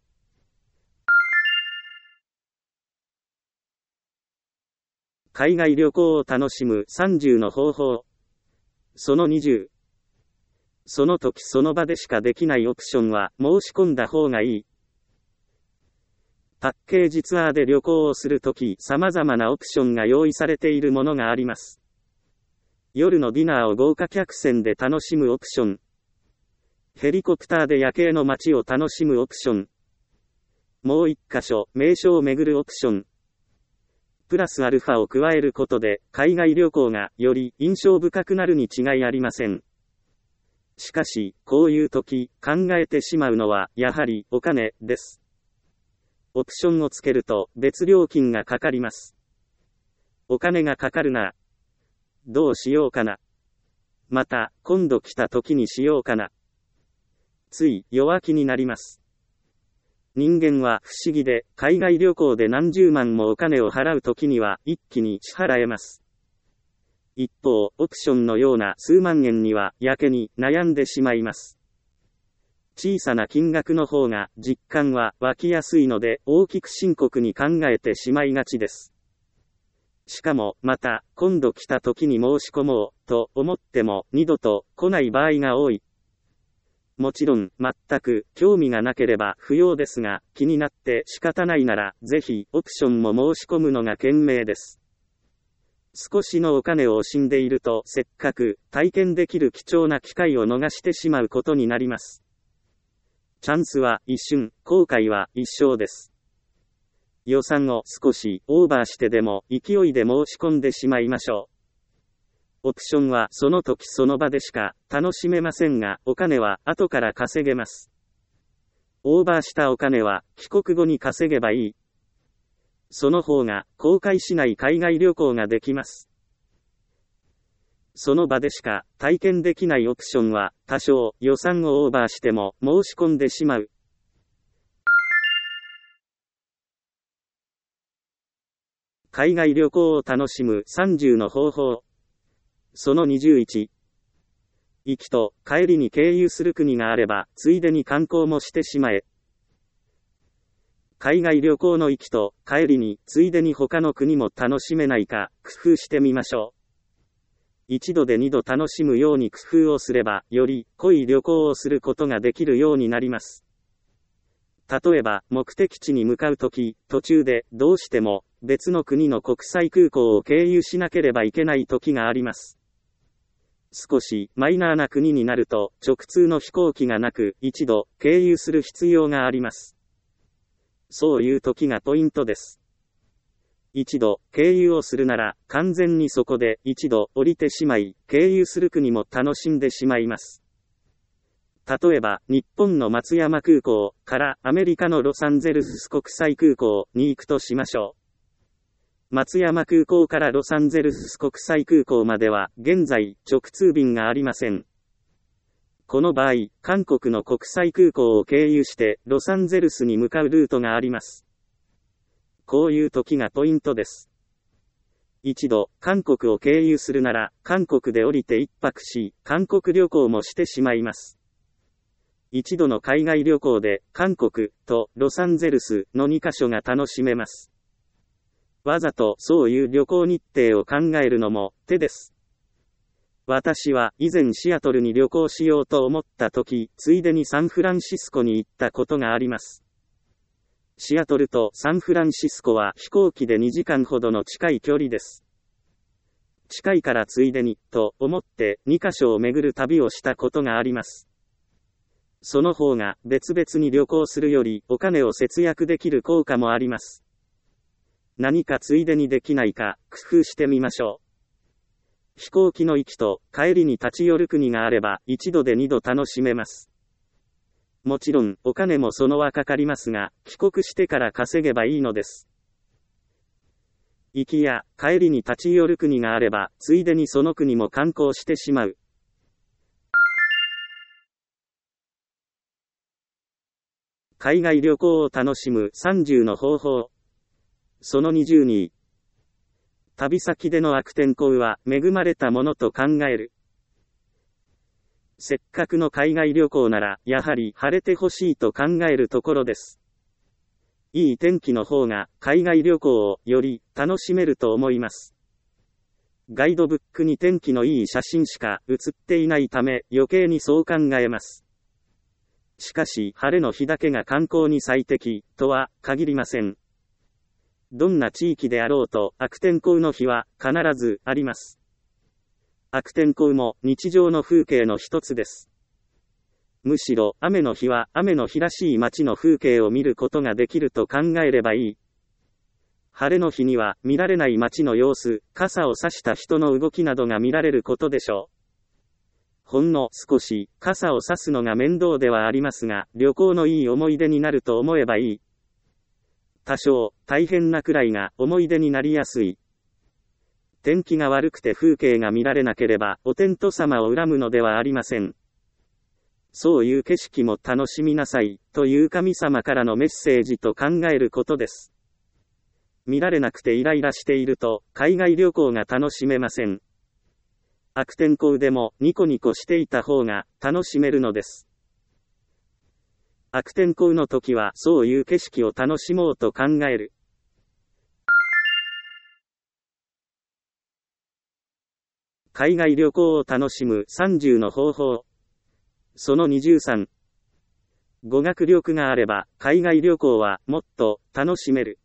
S1: 海外旅行を楽しむさんじゅうの方法。そのにじゅう。その時その場でしかできないオプションは申し込んだ方がいい。パッケージツアーで旅行をするとき、様々なオプションが用意されているものがあります。夜のディナーを豪華客船で楽しむオプション。ヘリコプターで夜景の街を楽しむオプション。もう一箇所、名所を巡るオプション。プラスアルファを加えることで、海外旅行がより印象深くなるに違いありません。しかし、こういう時、考えてしまうのは、やはり、お金、です。オプションをつけると、別料金がかかります。お金がかかるな。どうしようかな。また、今度来た時にしようかな。つい、弱気になります。人間は不思議で、海外旅行で何十万もお金を払う時には、一気に支払えます。一方、オプションのような数万円には、やけに悩んでしまいます。小さな金額の方が実感は湧きやすいので大きく深刻に考えてしまいがちです。しかもまた今度来た時に申し込もうと思っても二度と来ない場合が多い。もちろん全く興味がなければ不要ですが気になって仕方ないならぜひオプションも申し込むのが賢明です。少しのお金を惜しんでいるとせっかく体験できる貴重な機会を逃してしまうことになります。チャンスは一瞬、後悔は一生です。予算を少しオーバーしてでも勢いで申し込んでしまいましょう。オプションはその時その場でしか楽しめませんが、お金は後から稼げます。オーバーしたお金は帰国後に稼げばいい。その方が後悔しない海外旅行ができます。その場でしか体験できないオプションは多少予算をオーバーしても申し込んでしまう。海外旅行を楽しむさんじゅうの方法。そのにじゅういち。行きと帰りに経由する国があればついでに観光もしてしまえ。海外旅行の行きと帰りについでに他の国も楽しめないか工夫してみましょう。一度で二度楽しむように工夫をすれば、より濃い旅行をすることができるようになります。例えば、目的地に向かうとき、途中でどうしても別の国の国際空港を経由しなければいけないときがあります。少しマイナーな国になると、直通の飛行機がなく、一度経由する必要があります。そういうときがポイントです。一度経由をするなら完全にそこで一度降りてしまい経由する国も楽しんでしまいます。例えば日本の松山空港からアメリカのロサンゼルス国際空港に行くとしましょう。松山空港からロサンゼルス国際空港までは現在直通便がありません。この場合、韓国の国際空港を経由してロサンゼルスに向かうルートがあります。こういう時がポイントです。一度、韓国を経由するなら、韓国で降りて一泊し、韓国旅行もしてしまいます。一度の海外旅行で、韓国とロサンゼルスのにカ所が楽しめます。わざとそういう旅行日程を考えるのも手です。私は以前シアトルに旅行しようと思った時、ついでにサンフランシスコに行ったことがあります。シアトルとサンフランシスコは飛行機でにじかんほどの近い距離です。近いからついでに、と思ってにカ所を巡る旅をしたことがあります。その方が別々に旅行するよりお金を節約できる効果もあります。何かついでにできないか工夫してみましょう。飛行機の行きと帰りに立ち寄る国があれば一度で二度楽しめます。もちろん、お金もそのはかかりますが、帰国してから稼げばいいのです。行きや帰りに立ち寄る国があれば、ついでにその国も観光してしまう。海外旅行を楽しむさんじゅうの方法。そのにじゅうに。旅先での悪天候は恵まれたものと考える。せっかくの海外旅行なら、やはり晴れてほしいと考えるところです。いい天気の方が海外旅行をより楽しめると思います。 ガイドブックに天気のいい写真しか写っていないため余計にそう考えます。しかし晴れの日だけが観光に最適とは限りません。どんな地域であろうと悪天候の日は必ずあります。悪天候も日常の風景の一つです。むしろ雨の日は雨の日らしい街の風景を見ることができると考えればいい。晴れの日には見られない街の様子、傘を差した人の動きなどが見られることでしょう。ほんの少し傘を差すのが面倒ではありますが、旅行のいい思い出になると思えばいい。多少大変なくらいが思い出になりやすい。天気が悪くて風景が見られなければお天道様を恨むのではありません。そういう景色も楽しみなさいという神様からのメッセージと考えることです。見られなくてイライラしていると海外旅行が楽しめません。悪天候でもニコニコしていた方が楽しめるのです。悪天候の時はそういう景色を楽しもうと考える。海外旅行を楽しむさんじゅうの方法。そのにじゅうさん。語学力があれば海外旅行はもっと楽しめる。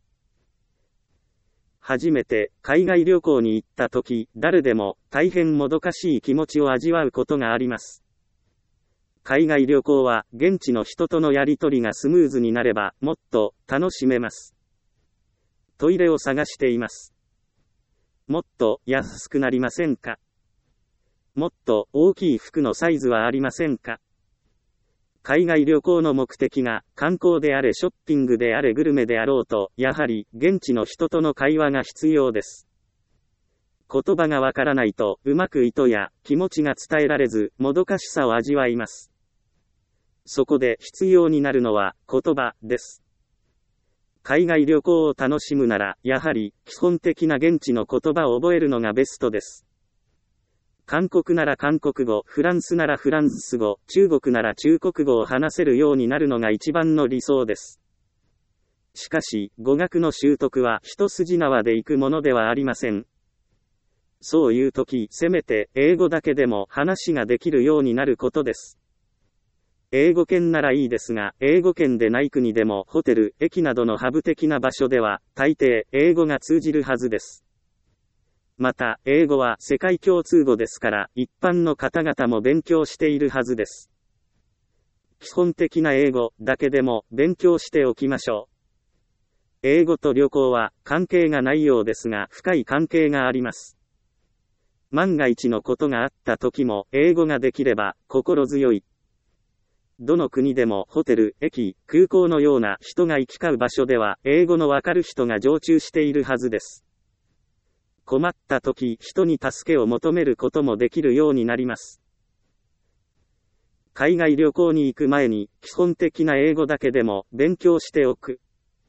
S1: 初めて海外旅行に行った時、誰でも大変もどかしい気持ちを味わうことがあります。海外旅行は現地の人とのやりとりがスムーズになればもっと楽しめます。トイレを探しています。もっと安くなりませんか？もっと大きい服のサイズはありませんか？海外旅行の目的が観光であれショッピングであれグルメであろうと、やはり現地の人との会話が必要です。言葉がわからないとうまく意図や気持ちが伝えられず、もどかしさを味わいます。そこで必要になるのは言葉です。海外旅行を楽しむなら、やはり基本的な現地の言葉を覚えるのがベストです。韓国なら韓国語、フランスならフランス語、中国なら中国語を話せるようになるのが一番の理想です。しかし、語学の習得は一筋縄で行くものではありません。そういう時、せめて英語だけでも話ができるようになることです。英語圏ならいいですが、英語圏でない国でもホテル、駅などのハブ的な場所では、大抵英語が通じるはずです。また、英語は世界共通語ですから、一般の方々も勉強しているはずです。基本的な英語だけでも勉強しておきましょう。英語と旅行は関係がないようですが、深い関係があります。万が一のことがあった時も、英語ができれば心強い。どの国でもホテル、駅、空港のような人が行き交う場所では、英語のわかる人が常駐しているはずです。困った時、人に助けを求めることもできるようになります。海外旅行に行く前に、基本的な英語だけでも勉強しておく。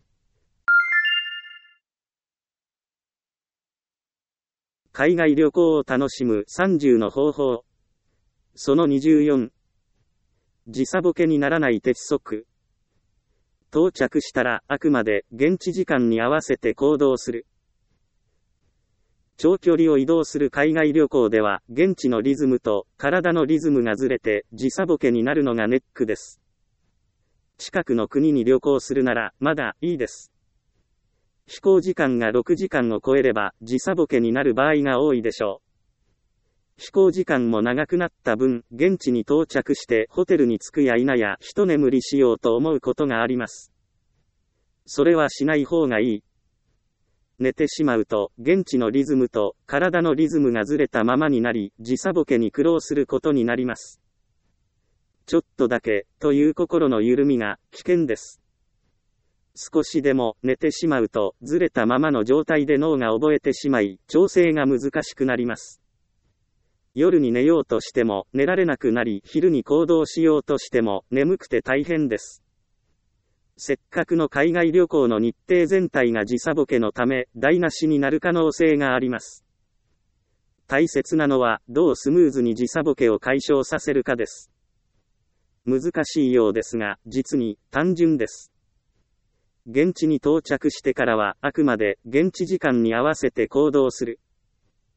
S1: 海外旅行を楽しむさんじゅうの方法。そのにじゅうよん。時差ボケにならない鉄則。到着したら、あくまで現地時間に合わせて行動する。長距離を移動する海外旅行では、現地のリズムと体のリズムがずれて時差ボケになるのがネックです。近くの国に旅行するならまだいいです。飛行時間がろくじかんを超えれば時差ボケになる場合が多いでしょう。飛行時間も長くなった分、現地に到着してホテルに着くや否や一眠りしようと思うことがあります。それはしない方がいい。寝てしまうと、現地のリズムと体のリズムがずれたままになり、時差ボケに苦労することになります。ちょっとだけ、という心の緩みが危険です。少しでも寝てしまうと、ずれたままの状態で脳が覚えてしまい、調整が難しくなります。夜に寝ようとしても寝られなくなり、昼に行動しようとしても眠くて大変です。せっかくの海外旅行の日程全体が時差ボケのため台無しになる可能性があります。大切なのはどうスムーズに時差ボケを解消させるかです。難しいようですが、実に単純です。現地に到着してからはあくまで現地時間に合わせて行動する。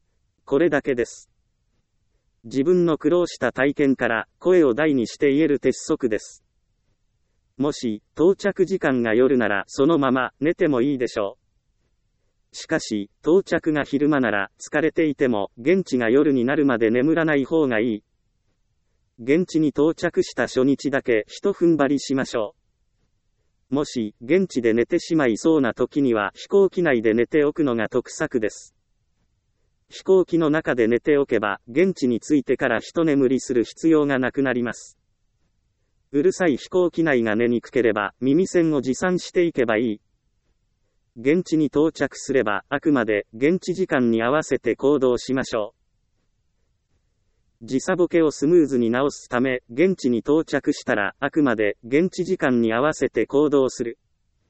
S1: これだけです。自分の苦労した体験から声を大にして言える鉄則です。もし、到着時間が夜ならそのまま寝てもいいでしょう。しかし、到着が昼間なら疲れていても現地が夜になるまで眠らない方がいい。現地に到着した初日だけ一踏ん張りしましょう。もし、現地で寝てしまいそうな時には飛行機内で寝ておくのが得策です。飛行機の中で寝ておけば、現地に着いてから一眠りする必要がなくなります。うるさい飛行機内が寝にくければ、耳栓を持参していけばいい。現地に到着すれば、あくまで現地時間に合わせて行動しましょう。時差ボケをスムーズに直すため、現地に到着したら、あくまで現地時間に合わせて行動する。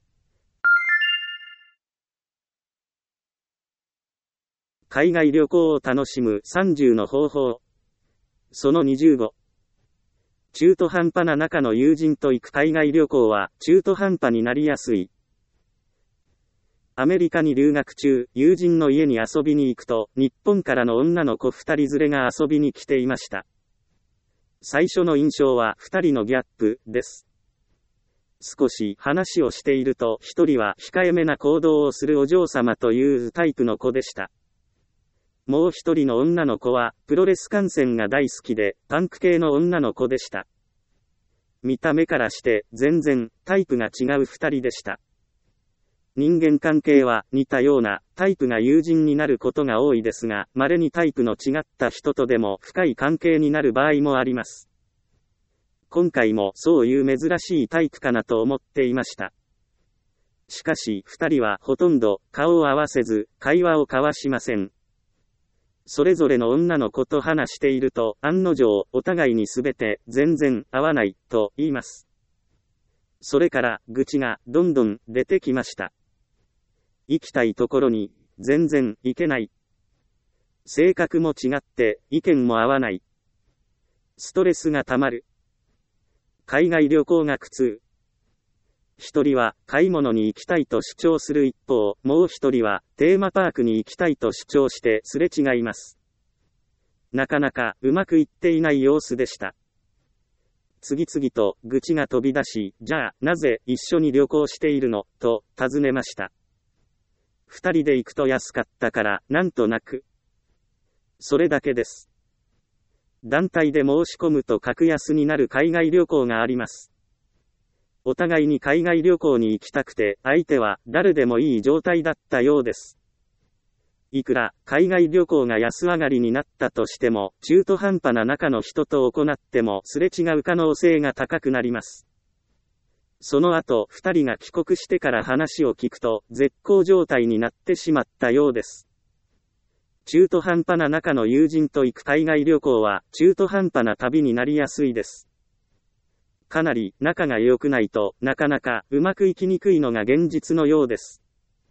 S1: 海外旅行を楽しむさんじゅうの方法。そのにじゅうご。中途半端な仲の友人と行く海外旅行は中途半端になりやすい。アメリカに留学中、友人の家に遊びに行くと、日本からの女の子二人連れが遊びに来ていました。最初の印象は二人のギャップです。少し話をしていると、一人は控えめな行動をするお嬢様というタイプの子でした。もう一人の女の子は、プロレス観戦が大好きで、パンク系の女の子でした。見た目からして、全然、タイプが違う二人でした。人間関係は、似たような、タイプが友人になることが多いですが、稀にタイプの違った人とでも、深い関係になる場合もあります。今回も、そういう珍しいタイプかなと思っていました。しかし、二人は、ほとんど、顔を合わせず、会話を交わしません。それぞれの女の子と話していると、案の定、お互いにすべて、全然、合わない、と言います。それから、愚痴が、どんどん、出てきました。行きたいところに、全然、行けない。性格も違って、意見も合わない。ストレスがたまる。海外旅行が苦痛。一人は買い物に行きたいと主張する一方、もう一人はテーマパークに行きたいと主張してすれ違います。なかなかうまくいっていない様子でした。次々と愚痴が飛び出し、じゃあなぜ一緒に旅行しているのと尋ねました。二人で行くと安かったからなんとなく。それだけです。団体で申し込むと格安になる海外旅行があります。お互いに海外旅行に行きたくて、相手は誰でもいい状態だったようです。いくら海外旅行が安上がりになったとしても、中途半端な中の人と行ってもすれ違う可能性が高くなります。その後、二人が帰国してから話を聞くと、絶好状態になってしまったようです。中途半端な中の友人と行く海外旅行は、中途半端な旅になりやすいです。かなり仲が良くないとなかなかうまくいきにくいのが現実のようです。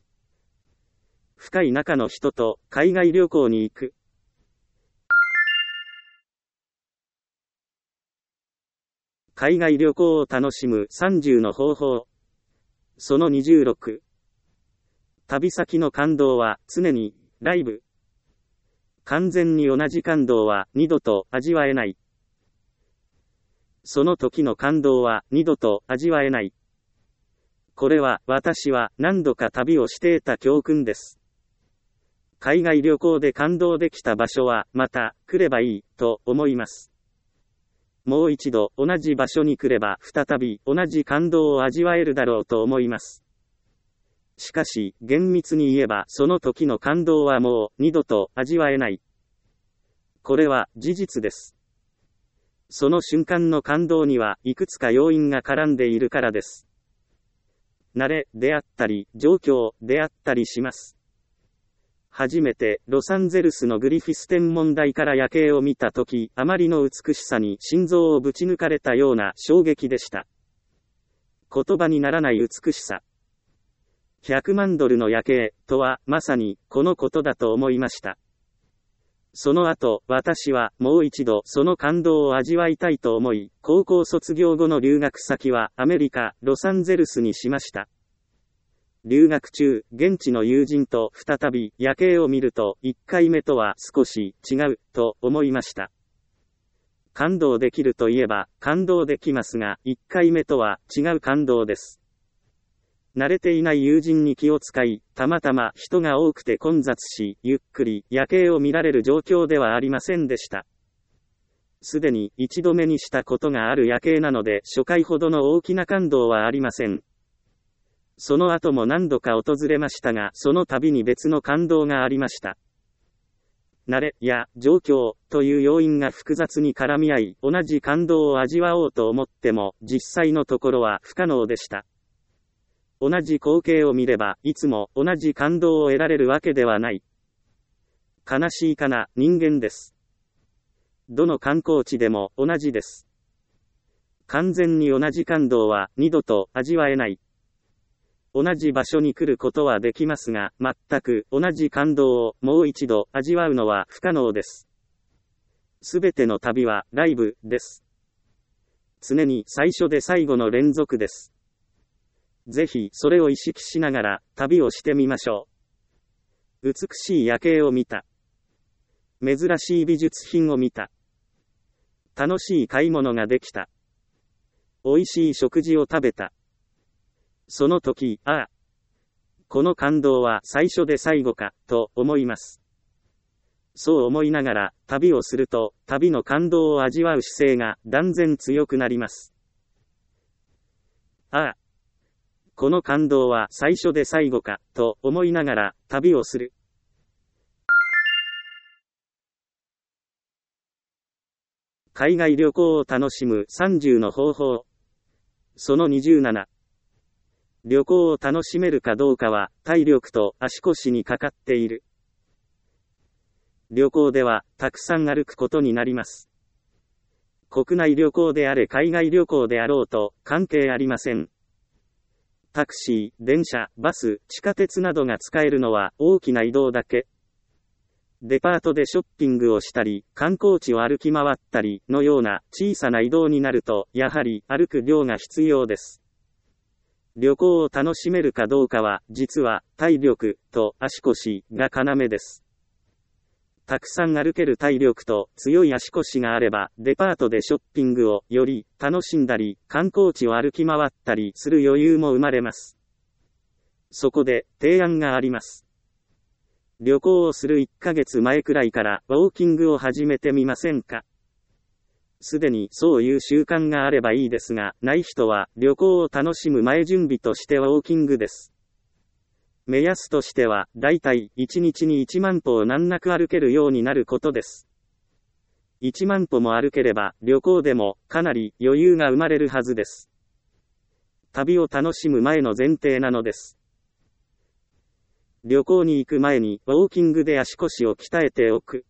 S1: 深い仲の人と海外旅行に行く。海外旅行を楽しむさんじゅうの方法。そのにじゅうろく。旅先の感動は常にライブ。完全に同じ感動は二度と味わえない。その時の感動は二度と味わえない。これは私は何度か旅をして得た教訓です。海外旅行で感動できた場所はまた来ればいいと思います。もう一度同じ場所に来れば再び同じ感動を味わえるだろうと思います。しかし厳密に言えばその時の感動はもう二度と味わえない。これは事実です。その瞬間の感動にはいくつか要因が絡んでいるからです。慣れであったり、状況であったりします。初めてロサンゼルスのグリフィス天文台から夜景を見たとき、あまりの美しさに心臓をぶち抜かれたような衝撃でした。言葉にならない美しさ。ひゃくまんドルの夜景とはまさにこのことだと思いました。その後、私はもう一度その感動を味わいたいと思い、高校卒業後の留学先はアメリカ・ロサンゼルスにしました。 留学中、現地の友人と再び夜景を見ると、いっかいめとは少し違う、と思いました。感動できるといえば、感動できますが、いっかいめとは違う感動です。慣れていない友人に気を使い、たまたま人が多くて混雑し、ゆっくり夜景を見られる状況ではありませんでした。すでに一度目にしたことがある夜景なので、初回ほどの大きな感動はありません。その後も何度か訪れましたが、その度に別の感動がありました。慣れや状況という要因が複雑に絡み合い、同じ感動を味わおうと思っても、実際のところは不可能でした。同じ光景を見れば、いつも同じ感動を得られるわけではない。悲しいかな、人間です。どの観光地でも同じです。完全に同じ感動は二度と味わえない。同じ場所に来ることはできますが、全く同じ感動をもう一度味わうのは不可能です。すべての旅はライブです。常に最初で最後の連続です。ぜひそれを意識しながら旅をしてみましょう。美しい夜景を見た。珍しい美術品を見た。楽しい買い物ができた。美味しい食事を食べた。その時、ああ、この感動は最初で最後か、と思います。そう思いながら旅をすると、旅の感動を味わう姿勢が断然強くなります。ああ、この感動は最初で最後か、と思いながら旅をする。海外旅行を楽しむさんじゅうの方法。そのにじゅうなな。旅行を楽しめるかどうかは、体力と足腰にかかっている。旅行では、たくさん歩くことになります。国内旅行であれ海外旅行であろうと、関係ありません。タクシー、電車、バス、地下鉄などが使えるのは、大きな移動だけ。デパートでショッピングをしたり、観光地を歩き回ったり、のような小さな移動になると、やはり歩く量が必要です。旅行を楽しめるかどうかは、実は、体力と足腰が要です。たくさん歩ける体力と強い足腰があれば、デパートでショッピングをより楽しんだり、観光地を歩き回ったりする余裕も生まれます。そこで、提案があります。旅行をするいっかげつまえくらいから、ウォーキングを始めてみませんか？すでにそういう習慣があればいいですが、ない人は旅行を楽しむ前準備としてウォーキングです。目安としては、だいたいいちにちにいちまんぽを難なく歩けるようになることです。いちまんぽも歩ければ、旅行でもかなり余裕が生まれるはずです。旅を楽しむ前の前提なのです。旅行に行く前にウォーキングで足腰を鍛えておく。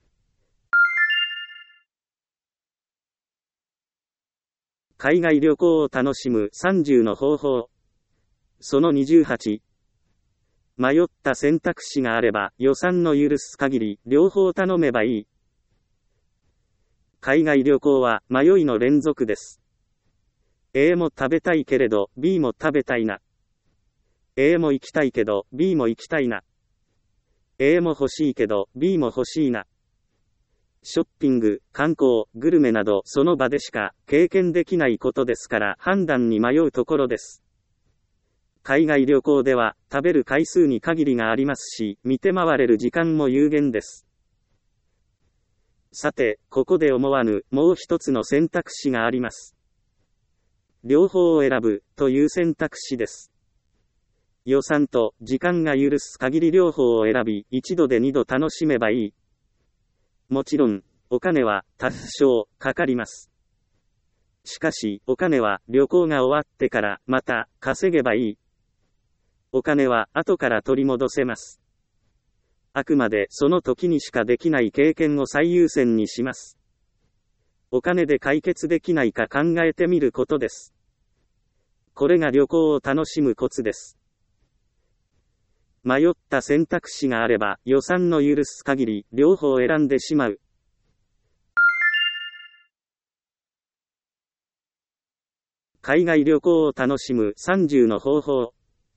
S1: 海外旅行を楽しむさんじゅうの方法。そのにじゅうはち。迷った選択肢があれば予算の許す限り両方頼めばいい。海外旅行は迷いの連続です。A も食べたいけれど B も食べたいな。A も行きたいけど B も行きたいな。A も欲しいけど B も欲しいな。ショッピング、観光、グルメなどその場でしか経験できないことですから判断に迷うところです。海外旅行では食べる回数に限りがありますし、見て回れる時間も有限です。さて、ここで思わぬもう一つの選択肢があります。両方を選ぶという選択肢です。予算と時間が許す限り両方を選び、一度で二度楽しめばいい。もちろん、お金は多少かかります。しかし、お金は旅行が終わってからまた稼げばいい。お金は後から取り戻せます。あくまでその時にしかできない経験を最優先にします。お金で解決できないか考えてみることです。これが旅行を楽しむコツです。迷った選択肢があれば予算の許す限り両方選んでしまう。海外旅行を楽しむさんじゅうの方法。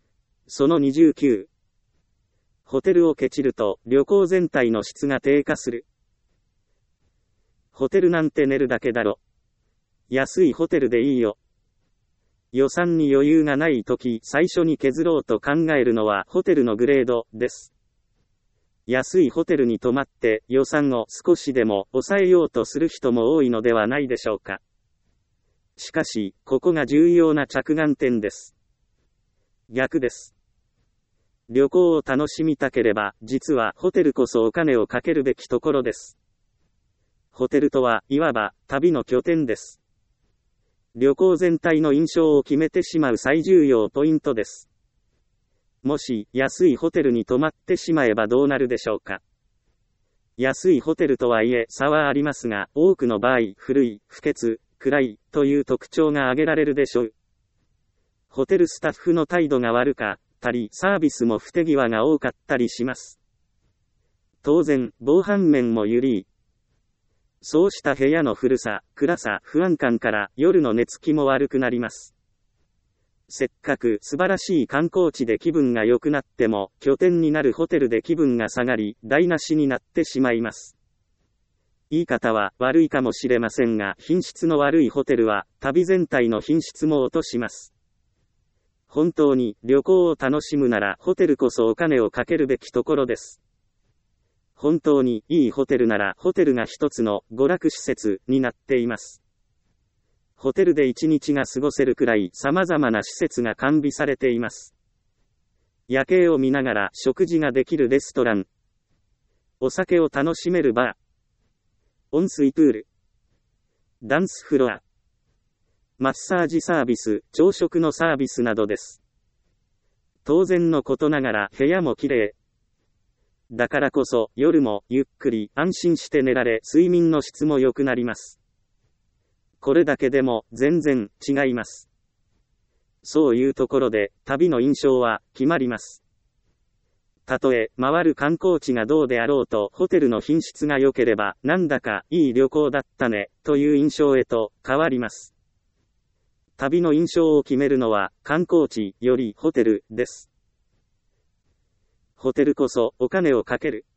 S1: そのにじゅうきゅう。ホテルをケチると旅行全体の質が低下する。ホテルなんて寝るだけだろ。安いホテルでいいよ。予算に余裕がないとき、最初に削ろうと考えるのはホテルのグレードです。安いホテルに泊まって予算を少しでも抑えようとする人も多いのではないでしょうか。しかし、ここが重要な着眼点です。逆です。旅行を楽しみたければ、実はホテルこそお金をかけるべきところです。ホテルとは、いわば、旅の拠点です。旅行全体の印象を決めてしまう最重要ポイントです。もし、安いホテルに泊まってしまえばどうなるでしょうか。安いホテルとはいえ、差はありますが、多くの場合、古い、不潔、暗い、という特徴が挙げられるでしょう。ホテルスタッフの態度が悪かったり、サービスも不手際が多かったりします。当然、防犯面も緩い。そうした部屋の古さ、暗さ、不安感から夜の寝つきも悪くなります。せっかく素晴らしい観光地で気分が良くなっても、拠点になるホテルで気分が下がり、台無しになってしまいます。言い方は悪いかもしれませんが、品質の悪いホテルは、旅全体の品質も落とします。本当に旅行を楽しむなら、ホテルこそお金をかけるべきところです。本当にいいホテルなら、ホテルが一つの娯楽施設になっています。ホテルで一日が過ごせるくらい様々な施設が完備されています。夜景を見ながら食事ができるレストラン。お酒を楽しめるバー。温水プール。ダンスフロア。マッサージサービス、朝食のサービスなどです。当然のことながら部屋も綺麗。だからこそ夜もゆっくり安心して寝られ睡眠の質も良くなります。これだけでも全然違います。そういうところで旅の印象は決まります。たとえ回る観光地がどうであろうとホテルの品質が良ければなんだかいい旅行だったねという印象へと変わります。旅の印象を決めるのは観光地よりホテルです。ホテルこそお金をかける。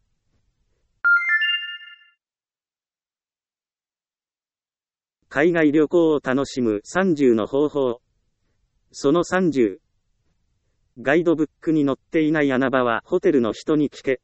S1: 海外旅行を楽しむさんじゅうの方法。そのさんじゅう。ガイドブックに載っていない穴場はホテルの人に聞け。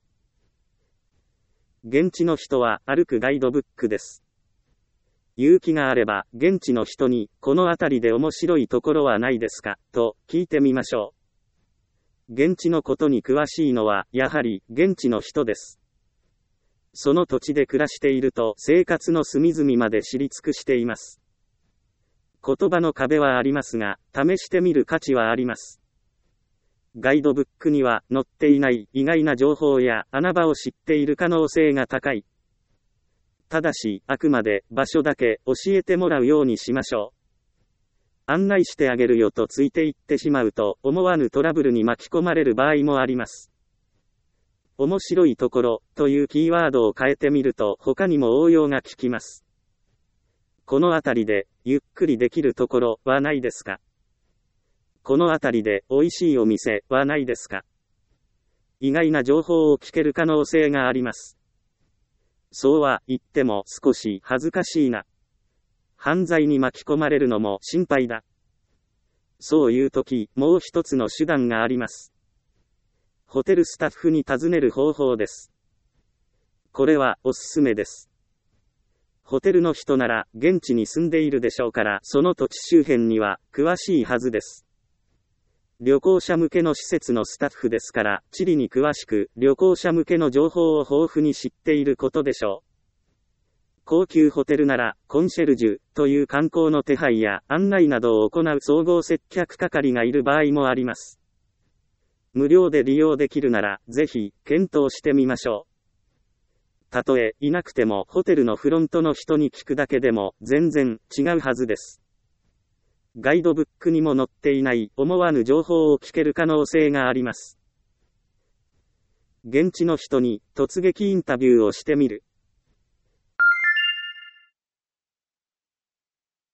S1: 現地の人は歩くガイドブックです。勇気があれば現地の人にこの辺りで面白いところはないですかと聞いてみましょう。現地のことに詳しいのはやはり現地の人です。その土地で暮らしていると生活の隅々まで知り尽くしています。言葉の壁はありますが、試してみる価値はあります。ガイドブックには載っていない意外な情報や穴場を知っている可能性が高い。ただし、あくまで場所だけ教えてもらうようにしましょう。案内してあげるよとついていってしまうと思わぬトラブルに巻き込まれる場合もあります。面白いところというキーワードを変えてみると他にも応用が効きます。この辺りでゆっくりできるところはないですか？この辺りで美味しいお店はないですか？意外な情報を聞ける可能性があります。そうは言っても少し恥ずかしいな。犯罪に巻き込まれるのも心配だ。そういう時、もう一つの手段があります。ホテルスタッフに尋ねる方法です。これはおすすめです。ホテルの人なら現地に住んでいるでしょうから、その土地周辺には詳しいはずです。旅行者向けの施設のスタッフですから、地理に詳しく、旅行者向けの情報を豊富に知っていることでしょう。高級ホテルなら、コンシェルジュという観光の手配や案内などを行う総合接客係がいる場合もあります。無料で利用できるなら、ぜひ、検討してみましょう。たとえ、いなくてもホテルのフロントの人に聞くだけでも、全然違うはずです。ガイドブックにも載っていない思わぬ情報を聞ける可能性があります。現地の人に突撃インタビューをしてみる。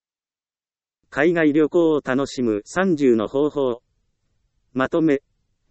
S1: 海外旅行を楽しむさんじゅうの方法。まとめ。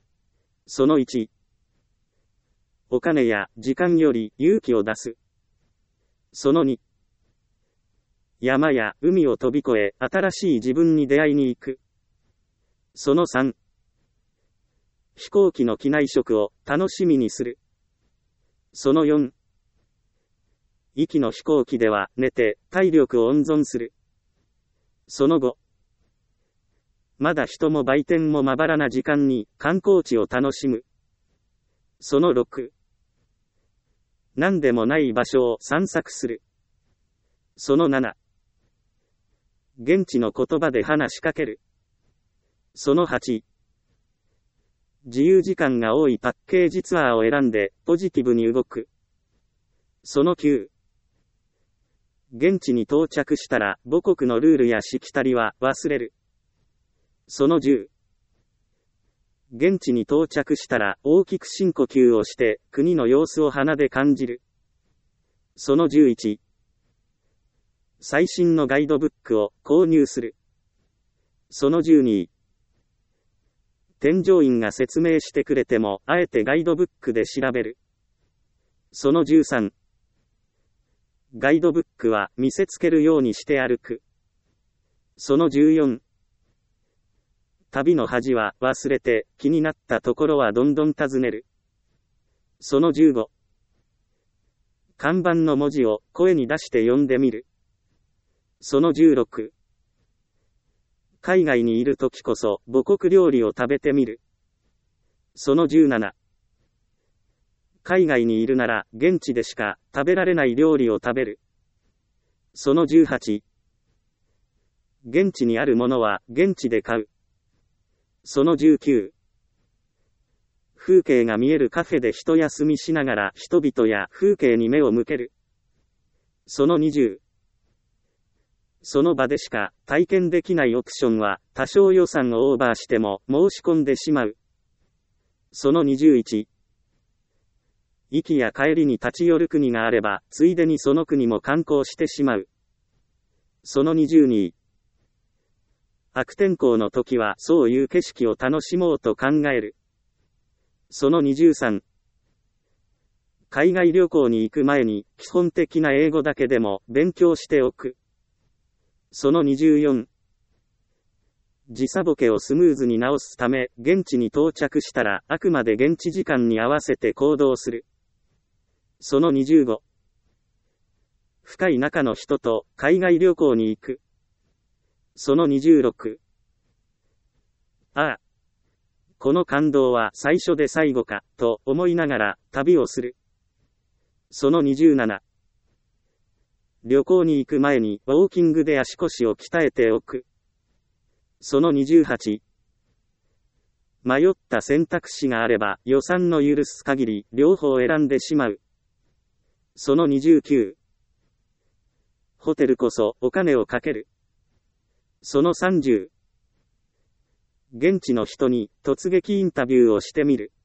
S1: そのいち、お金や時間より勇気を出す。そのに、山や海を飛び越え新しい自分に出会いに行く。そのさん、飛行機の機内食を楽しみにする。そのよん、息の飛行機では寝て体力を温存する。そのご、まだ人も売店もまばらな時間に観光地を楽しむ。そのろく、何でもない場所を散策する。そのなな、現地の言葉で話しかける。そのはち、自由時間が多いパッケージツアーを選んでポジティブに動く。そのきゅう、現地に到着したら母国のルールやしきたりは忘れる。そのじゅう、現地に到着したら大きく深呼吸をして国の様子を鼻で感じる。そのじゅういち、最新のガイドブックを購入する。そのじゅうに、添乗員が説明してくれてもあえてガイドブックで調べる。そのじゅうさん、ガイドブックは見せつけるようにして歩く。そのじゅうよん、旅の恥は忘れて気になったところはどんどん尋ねる。そのじゅうご、看板の文字を声に出して読んでみる。そのじゅうろく、海外にいるときこそ母国料理を食べてみる。そのじゅうなな、海外にいるなら現地でしか食べられない料理を食べる。そのじゅうはち、現地にあるものは現地で買う。そのじゅうきゅう、風景が見えるカフェで一休みしながら人々や風景に目を向ける。そのにじゅう、その場でしか体験できないオプションは多少予算をオーバーしても申し込んでしまう。そのにじゅういち、行きや帰りに立ち寄る国があればついでにその国も観光してしまう。そのにじゅうに、悪天候の時はそういう景色を楽しもうと考える。そのにじゅうさん、海外旅行に行く前に基本的な英語だけでも勉強しておく。そのにじゅうよん、時差ボケをスムーズに直すため現地に到着したらあくまで現地時間に合わせて行動する。そのにじゅうご、深い仲の人と海外旅行に行く。そのにじゅうろく、ああ、この感動は最初で最後か、と思いながら旅をする。そのにじゅうなな、旅行に行く前にウォーキングで足腰を鍛えておく。そのにじゅうはち、迷った選択肢があれば予算の許す限り両方選んでしまう。そのにじゅうきゅう、ホテルこそお金をかける。そのさんじゅう、現地の人に突撃インタビューをしてみる。